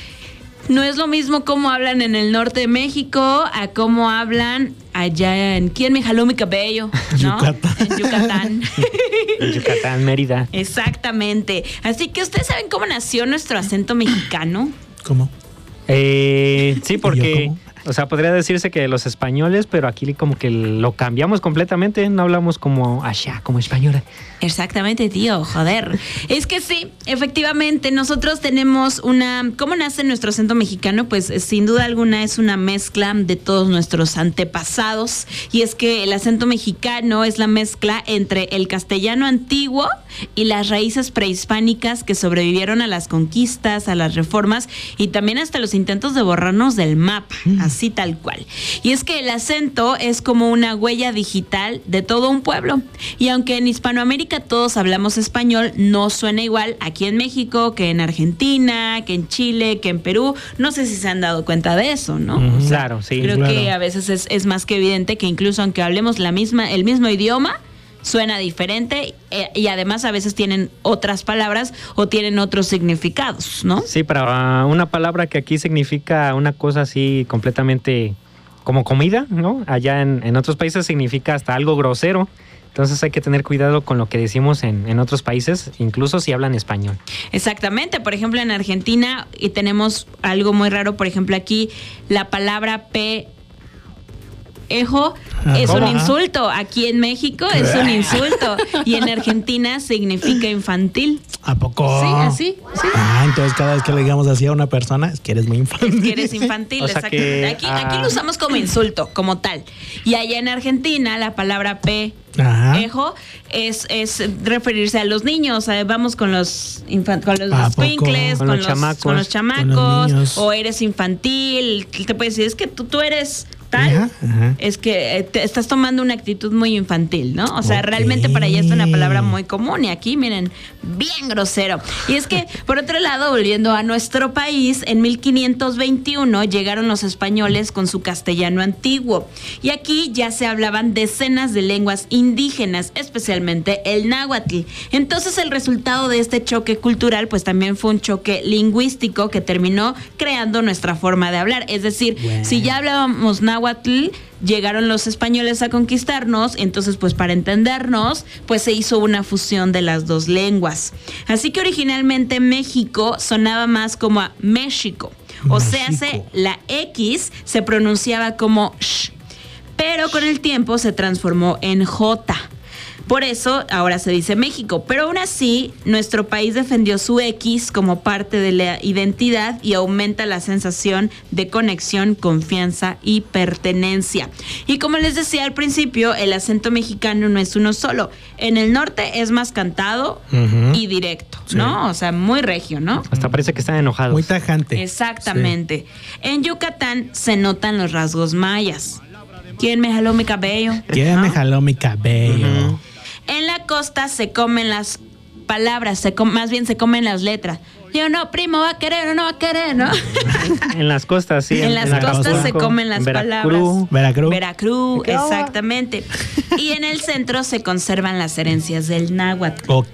No es lo mismo cómo hablan en el norte de México a cómo hablan allá en... ¿Quién me jaló mi cabello? ¿No? Yucatán. En Yucatán. En Yucatán, Mérida. Exactamente. Así que ustedes saben cómo nació nuestro acento mexicano. ¿Cómo? Eh, sí, porque... ¿Cómo? O sea, podría decirse que los españoles, pero aquí como que lo cambiamos completamente. No hablamos como allá, como española. Exactamente, tío, joder. Es que sí, efectivamente, nosotros tenemos una... ¿Cómo nace nuestro acento mexicano? Pues sin duda alguna es una mezcla de todos nuestros antepasados. Y es que el acento mexicano es la mezcla entre el castellano antiguo y las raíces prehispánicas que sobrevivieron a las conquistas, a las reformas y también hasta los intentos de borrarnos del mapa. Así tal cual. Y es que el acento es como una huella digital de todo un pueblo. Y aunque en Hispanoamérica todos hablamos español, no suena igual aquí en México que en Argentina, que en Chile, que en Perú. No sé si se han dado cuenta de eso, ¿no? Mm, O sea, claro, sí. Creo claro. que a veces es, es más que evidente que incluso aunque hablemos la misma, el mismo idioma, suena diferente eh, y además a veces tienen otras palabras o tienen otros significados, ¿no? Sí, para una palabra que aquí significa una cosa así completamente como comida, ¿no? Allá en, en otros países significa hasta algo grosero. Entonces hay que tener cuidado con lo que decimos en, en otros países, incluso si hablan español. Exactamente. Por ejemplo, en Argentina y tenemos algo muy raro. Por ejemplo, aquí la palabra pe... Ejo es ¿Cómo? un insulto. Aquí en México es un insulto. Y en Argentina significa infantil. ¿A poco? Sí, así. Sí. Ah, entonces cada vez que le digamos así a una persona es que eres muy infantil. Es que eres infantil, O sea exactamente. que, aquí, ah. aquí lo usamos como insulto, como tal. Y allá en Argentina la palabra pe... Ajá. Ejo es, es referirse a los niños. O sea, vamos con los infan- con los ¿A poco? squinkles, Con con, los los chamacos. con los chamacos, Con los niños. o eres infantil. Te puede decir, es que tú, tú eres tal. Ajá, ajá. Es que eh, te estás tomando una actitud muy infantil, ¿no? O sea, Ok. realmente para allá es una palabra muy común y aquí, miren, bien grosero. Y es que, por otro lado, volviendo a nuestro país, en mil quinientos veintiuno llegaron los españoles con su castellano antiguo. Y aquí ya se hablaban decenas de lenguas indígenas, especialmente el náhuatl. Entonces, el resultado de este choque cultural, pues también fue un choque lingüístico que terminó creando nuestra forma de hablar. Es decir, Bueno. si ya hablábamos náhuatl, llegaron los españoles a conquistarnos, entonces pues para entendernos, pues se hizo una fusión de las dos lenguas. Así que originalmente México sonaba más como a México, o sea, se, la X se pronunciaba como sh, pero con el tiempo se transformó en J. Por eso ahora se dice México, pero aún así nuestro país defendió su X como parte de la identidad y aumenta la sensación de conexión, confianza y pertenencia. Y como les decía al principio, el acento mexicano no es uno solo. En el norte es más cantado Ujú. y directo, Sí. ¿no? O sea, muy regio, ¿no? Hasta parece que están enojados. Muy tajante. Exactamente. En Yucatán se notan los rasgos mayas. ¿Quién me jaló mi cabello? ¿Quién me ¿No? jaló mi cabello? Ujú. En la costa se comen las palabras, se com- más bien se comen las letras. Yo no, primo, va a querer o no va a querer, ¿no? En las costas, sí. En las costas se Acapulco, comen las en Veracruz. palabras. Veracruz. Veracruz, exactamente. Y en el centro se conservan las herencias del náhuatl. Ok.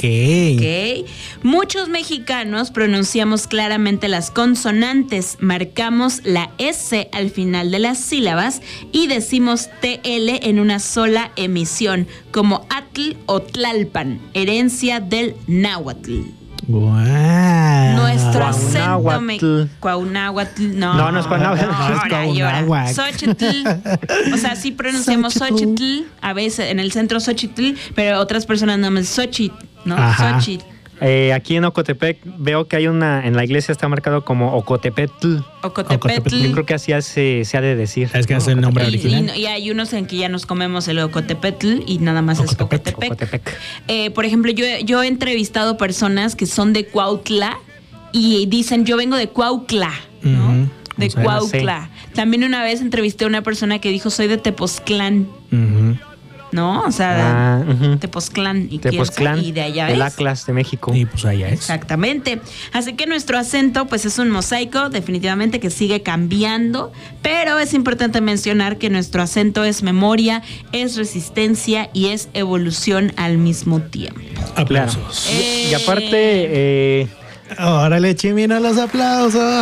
Ok. Muchos mexicanos pronunciamos claramente las consonantes, marcamos la S al final de las sílabas y decimos T L en una sola emisión, como Atl o Tlalpan, herencia del náhuatl. Wow. nuestro acento me... Cuauhnáhuatl. Cuauhnáhuatl, no. No, no es Cuauhnáhuatl. No, No, es ahora, y ahora. Cuauhnáhuatl. Xochitl. O sea, sí pronunciamos Xochitl. Xochitl, a veces en el centro Xochitl, pero otras personas no me Xochitl, ¿no? Ajá. Xochitl. Eh, aquí en Ocotepec veo que hay una, en la iglesia está marcado como Ocotepetl. Ocotepetl. Yo creo que así se, se ha de decir. Es que es el nombre Y, original. y- y hay unos en que ya nos comemos el Ocotepetl y nada más es Ocotepec. Eh, por ejemplo, yo, yo he entrevistado personas que son de Cuautla y dicen, yo vengo de Cuautla, ¿no? Ujú. De O sea, Cuautla. También una vez entrevisté a una persona que dijo, soy de Tepoztlán, Ujú. ¿no? O sea, Ah, ujú. Tepoztlán. ¿Y quién Tepoztlán, sabe? Y de allá el es. Atlas de México. Y pues allá es. Exactamente. Así que nuestro acento pues es un mosaico definitivamente que sigue cambiando, pero es importante mencionar que nuestro acento es memoria, es resistencia y es evolución al mismo tiempo. Aplausos. Y, y aparte, eh, Órale, Chimino, los aplausos.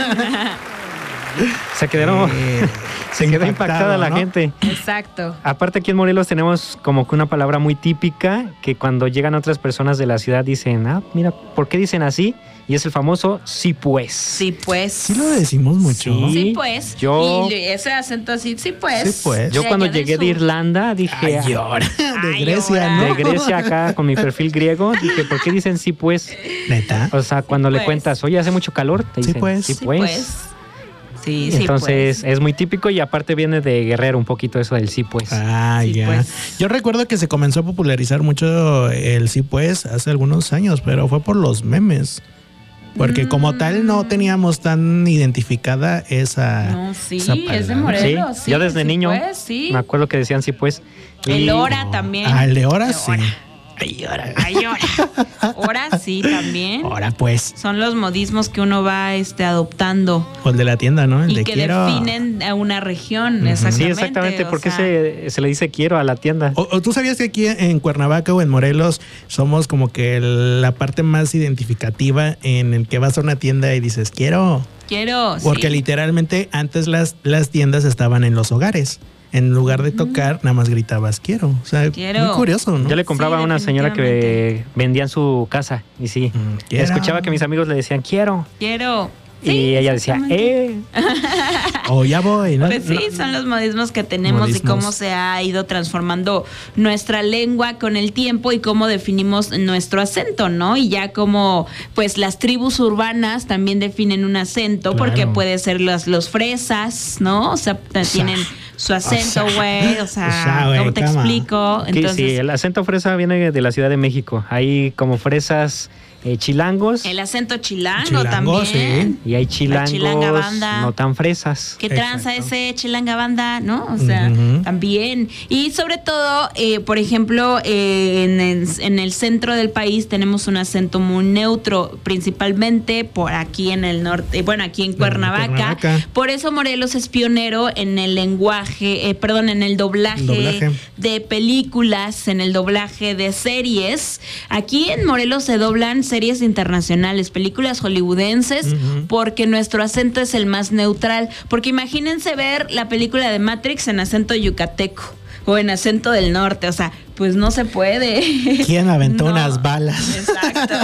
se quedaron, Eh, se quedó impactado, impactada la ¿no? gente. Exacto. Aparte aquí en Morelos tenemos como que una palabra muy típica que cuando llegan otras personas de la ciudad dicen, ah, mira, ¿por qué dicen así? Y es el famoso sí pues. Sí, pues. Sí lo decimos mucho. Sí. Sí, pues. Yo- Y ese acento así, sí, pues. Sí, pues. Yo De cuando allá del llegué de sur. Irlanda dije, Ay, ahora. De Ay, Grecia, ahora. ¿no? de Grecia acá con mi perfil griego, dije, ¿por qué dicen sí pues? Neta. O sea, cuando le pues. cuentas, oye, hace mucho calor, te Sí, dicen, pues. sí Sí, pues. pues. Sí, sí, Entonces pues. es muy típico y aparte viene de Guerrero un poquito eso del sí pues. Ah, Sí, ya. pues. Yo recuerdo que se comenzó a popularizar mucho el sí pues hace algunos años, pero fue por los memes. Porque como tal no teníamos tan identificada esa. No, sí, esa es de palabra. Morelos. Sí, yo desde sí, niño pues, sí. me acuerdo que decían sí pues. El Y- hora también. Ah, el de ahora El sí. hora. Ay, ahora. Ay, hora. Hora sí también. Ahora pues. Son los modismos que uno va este, adoptando O el de la tienda, ¿no? El y de que quiero. definen a una región. Ujú. Exactamente. Sí, exactamente. o ¿Por qué sea, se, se le dice quiero a la tienda? O, o tú sabías que aquí en Cuernavaca o en Morelos somos como que el- la parte más identificativa en el que vas a una tienda y dices quiero. Quiero. Porque sí. literalmente antes las, las tiendas estaban en los hogares. En lugar de tocar, nada más gritabas quiero. O sea, Quiero. muy curioso, ¿no? Yo le compraba Sí, a una señora que vendía en su casa y sí, Mm, quiero. escuchaba que mis amigos le decían quiero Quiero. y Sí, ella decía eh. O ya voy, ¿no? Pues sí, son los modismos que tenemos Modismos. y cómo se ha ido transformando nuestra lengua con el tiempo y cómo definimos nuestro acento, ¿no? Y ya como, pues las tribus urbanas también definen un acento, Claro. porque puede ser los, los fresas, ¿no? O sea, tienen su acento, o sea, güey, o o sea, sea, güey, ¿cómo te cama. explico? Que Entonces, sí, el acento fresa viene de la Ciudad de México. Hay como fresas eh, chilangos el acento chilango, Chilango, también. y hay chilangos chilanga banda. no tan fresas. ¿Qué tranza ese chilanga banda, no? O sea, Ujú. también. Y sobre todo, eh, por ejemplo, eh, en, el, en el centro del país tenemos un acento muy neutro, principalmente por aquí en el norte, bueno, aquí en Cuernavaca. Cuernavaca. Por eso Morelos es pionero en el lenguaje, eh, perdón, en el doblaje, Doblaje. de películas, en el doblaje de series. Aquí en Morelos se doblan series internacionales, películas hollywoodenses, Ujú. porque nuestro acento es el más neutral. Porque imagínense ver la película de Matrix en acento yucateco o en acento del norte, o sea, pues no se puede. ¿Quién aventó No. unas balas? Exacto.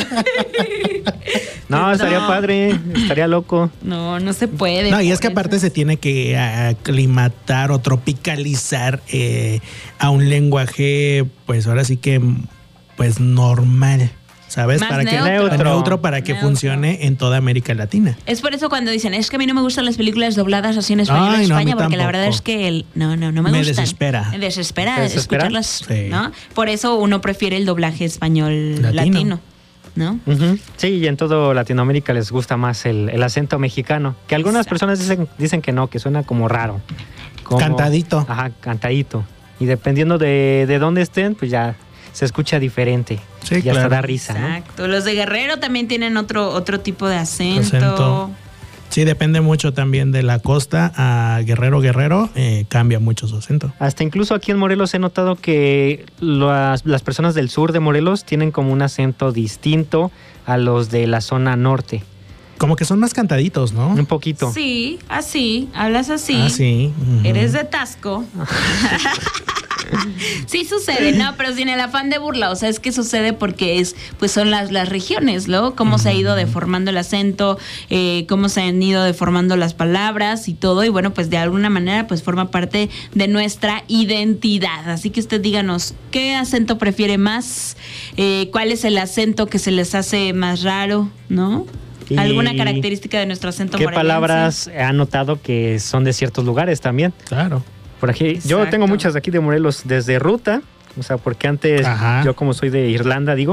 No, estaría No. padre, estaría loco. No, no se puede. No, y es que por aparte eso. se tiene que aclimatar o tropicalizar eh, a un lenguaje, pues ahora sí que, pues normal, ¿sabes? Más para que neutro. neutro para que Neutro. funcione en toda América Latina. Es por eso cuando dicen, es que a mí no me gustan las películas dobladas así en español Ay, en no, a mí España, porque la tampoco. verdad es que el, no, no, no me, Me gustan. desespera. Me desespera, ¿Te desespera? escucharlas, Sí. ¿no? Por eso uno prefiere el doblaje español Latino. latino, ¿no? Ujú. Sí, y en todo Latinoamérica les gusta más el, el acento mexicano. Que algunas Exacto. personas dicen, dicen que no, que suena como raro. Como- Cantadito. Ajá, cantadito. Y dependiendo de, de dónde estén, pues ya se escucha diferente. Sí, y hasta claro. da risa, ¿no? Exacto. Los de Guerrero también tienen otro, otro tipo de acento. Acento. Sí, depende mucho también de la costa a Guerrero Guerrero, eh, cambia mucho su acento. Hasta incluso aquí en Morelos he notado que las, las personas del sur de Morelos tienen como un acento distinto a los de la zona norte. Como que son más cantaditos, ¿no? Un poquito. Sí, así, hablas así. Ah, sí. Ujú. Eres de Tasco. Sí sucede, no, pero sin el afán de burla, o sea, es que sucede porque es, pues son las, las regiones, ¿no? Cómo se ha ido deformando el acento, eh, cómo se han ido deformando las palabras y todo, y bueno, pues de alguna manera pues forma parte de nuestra identidad. Así que usted díganos, ¿qué acento prefiere más? Eh, ¿Cuál es el acento que se les hace más raro, no? ¿Alguna característica de nuestro acento ¿Qué morelense? palabras han notado que son de ciertos lugares también? Claro. Por aquí, Exacto. yo tengo muchas de aquí de Morelos, desde ruta, o sea, porque antes, Ajá. yo como soy de Irlanda, digo.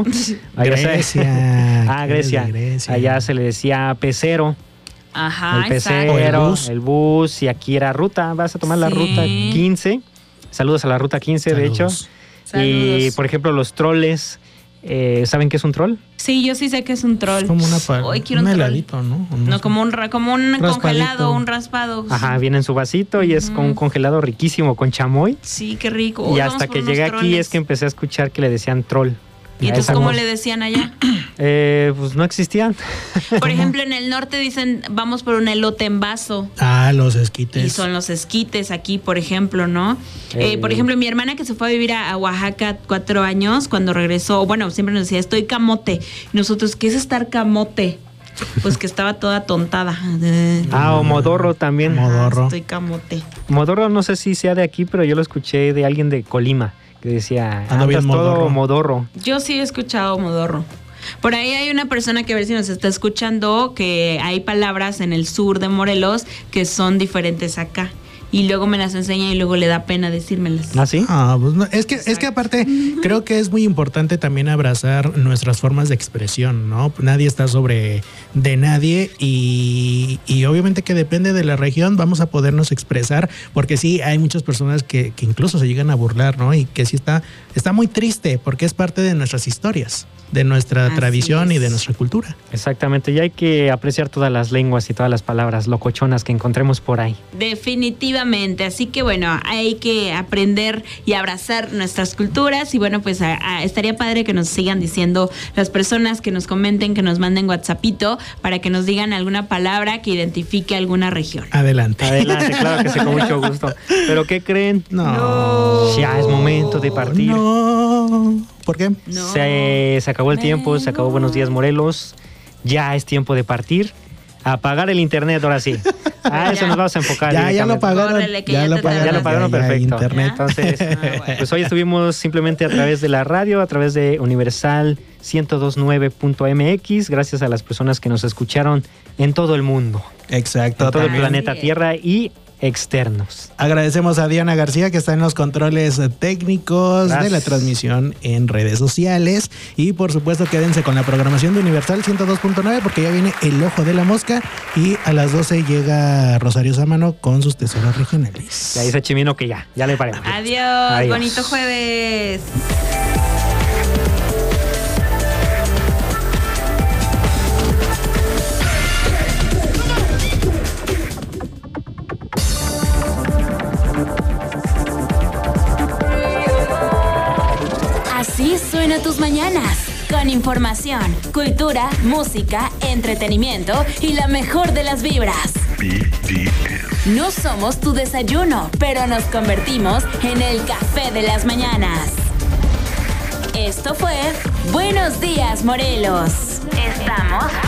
Grecia. Ah, Grecia. Grecia. Allá se le decía pecero. Ajá, El pecero, exacto. el bus. el bus, y aquí era ruta, vas a tomar la Sí. ruta quince. Saludos a la ruta quince, de hecho. Saludos. Y, Saludos. por ejemplo, los troles, eh, ¿saben qué es un troll? Sí, yo sí sé que es un troll. Es como una pa- Hoy quiero un un troll. heladito, ¿no? No, sé. como un, ra- como un Raspadito. congelado, un raspado. Ajá, viene en su vasito y es con un congelado riquísimo con chamoy. Sí, qué rico. Y Uy, hasta vamos por que unos llegué aquí troles. es que empecé a escuchar que le decían troll. ¿Y A entonces esa cómo voz. le decían allá? Eh, pues no existían. Por ejemplo, en el norte dicen, vamos por un elote en vaso. Ah, los esquites. Y son los esquites aquí, por ejemplo, ¿no? Eh. Eh, por ejemplo, mi hermana que se fue a vivir a, a Oaxaca cuatro años, cuando regresó, bueno, siempre nos decía, estoy camote. Y nosotros, ¿qué es estar camote? Pues que estaba toda tontada. Ah, o modorro también. Modorro. Estoy camote. Modorro no sé si sea de aquí, pero yo lo escuché de alguien de Colima, que decía, Ando bien andas todo modorro". modorro. Yo sí he escuchado modorro. Por ahí hay una persona que a ver si nos está escuchando, que hay palabras en el sur de Morelos que son diferentes acá. Y luego me las enseña y luego le da pena decírmelas. ¿Ah, sí? Ah, pues no, es que es que aparte creo que es muy importante también abrazar nuestras formas de expresión, ¿no? Nadie está sobre de nadie y, y obviamente que depende de la región vamos a podernos expresar, porque sí hay muchas personas que, que incluso se llegan a burlar, ¿no? Y que sí está, está muy triste porque es parte de nuestras historias, de nuestra Así tradición es. y de nuestra cultura. Exactamente, y hay que apreciar todas las lenguas y todas las palabras locochonas que encontremos por ahí. Definitivamente, así que bueno, hay que aprender y abrazar nuestras culturas y bueno, pues a, a, estaría padre que nos sigan diciendo las personas, que nos comenten, que nos manden WhatsAppito para que nos digan alguna palabra que identifique alguna región. Adelante. Adelante, claro que sí, con mucho gusto. ¿Pero qué creen? No. Ya es momento de partir. No. ¿Por qué? No. Se, se acabó el tiempo, se acabó Buenos Días Morelos. Ya es tiempo de partir. A apagar el internet, ahora sí. A eso Ya. nos vamos a enfocar. Ya, ya lo directamente. pagaron. Córrele, que ya, ya lo te pagaron. Ya lo pagaron, ya, ya, perfecto. internet. Entonces, Ah, bueno. pues hoy estuvimos simplemente a través de la radio, a través de Universal ciento dos punto nueve punto m x, gracias a las personas que nos escucharon en todo el mundo, Exacto. en todo el también. planeta Tierra y externos. Agradecemos a Diana García que está en los controles técnicos Gracias. de la transmisión en redes sociales y por supuesto quédense con la programación de Universal ciento dos punto nueve porque ya viene El Ojo de la Mosca y a las doce llega Rosario Sámano con sus tesoros regionales. Ya dice Chimino que ya, ya le paremos. Adiós, Adiós. bonito jueves. Así suena tus mañanas, con información, cultura, música, entretenimiento y la mejor de las vibras. No somos tu desayuno, pero nos convertimos en el café de las mañanas. Esto fue Buenos Días, Morelos. Estamos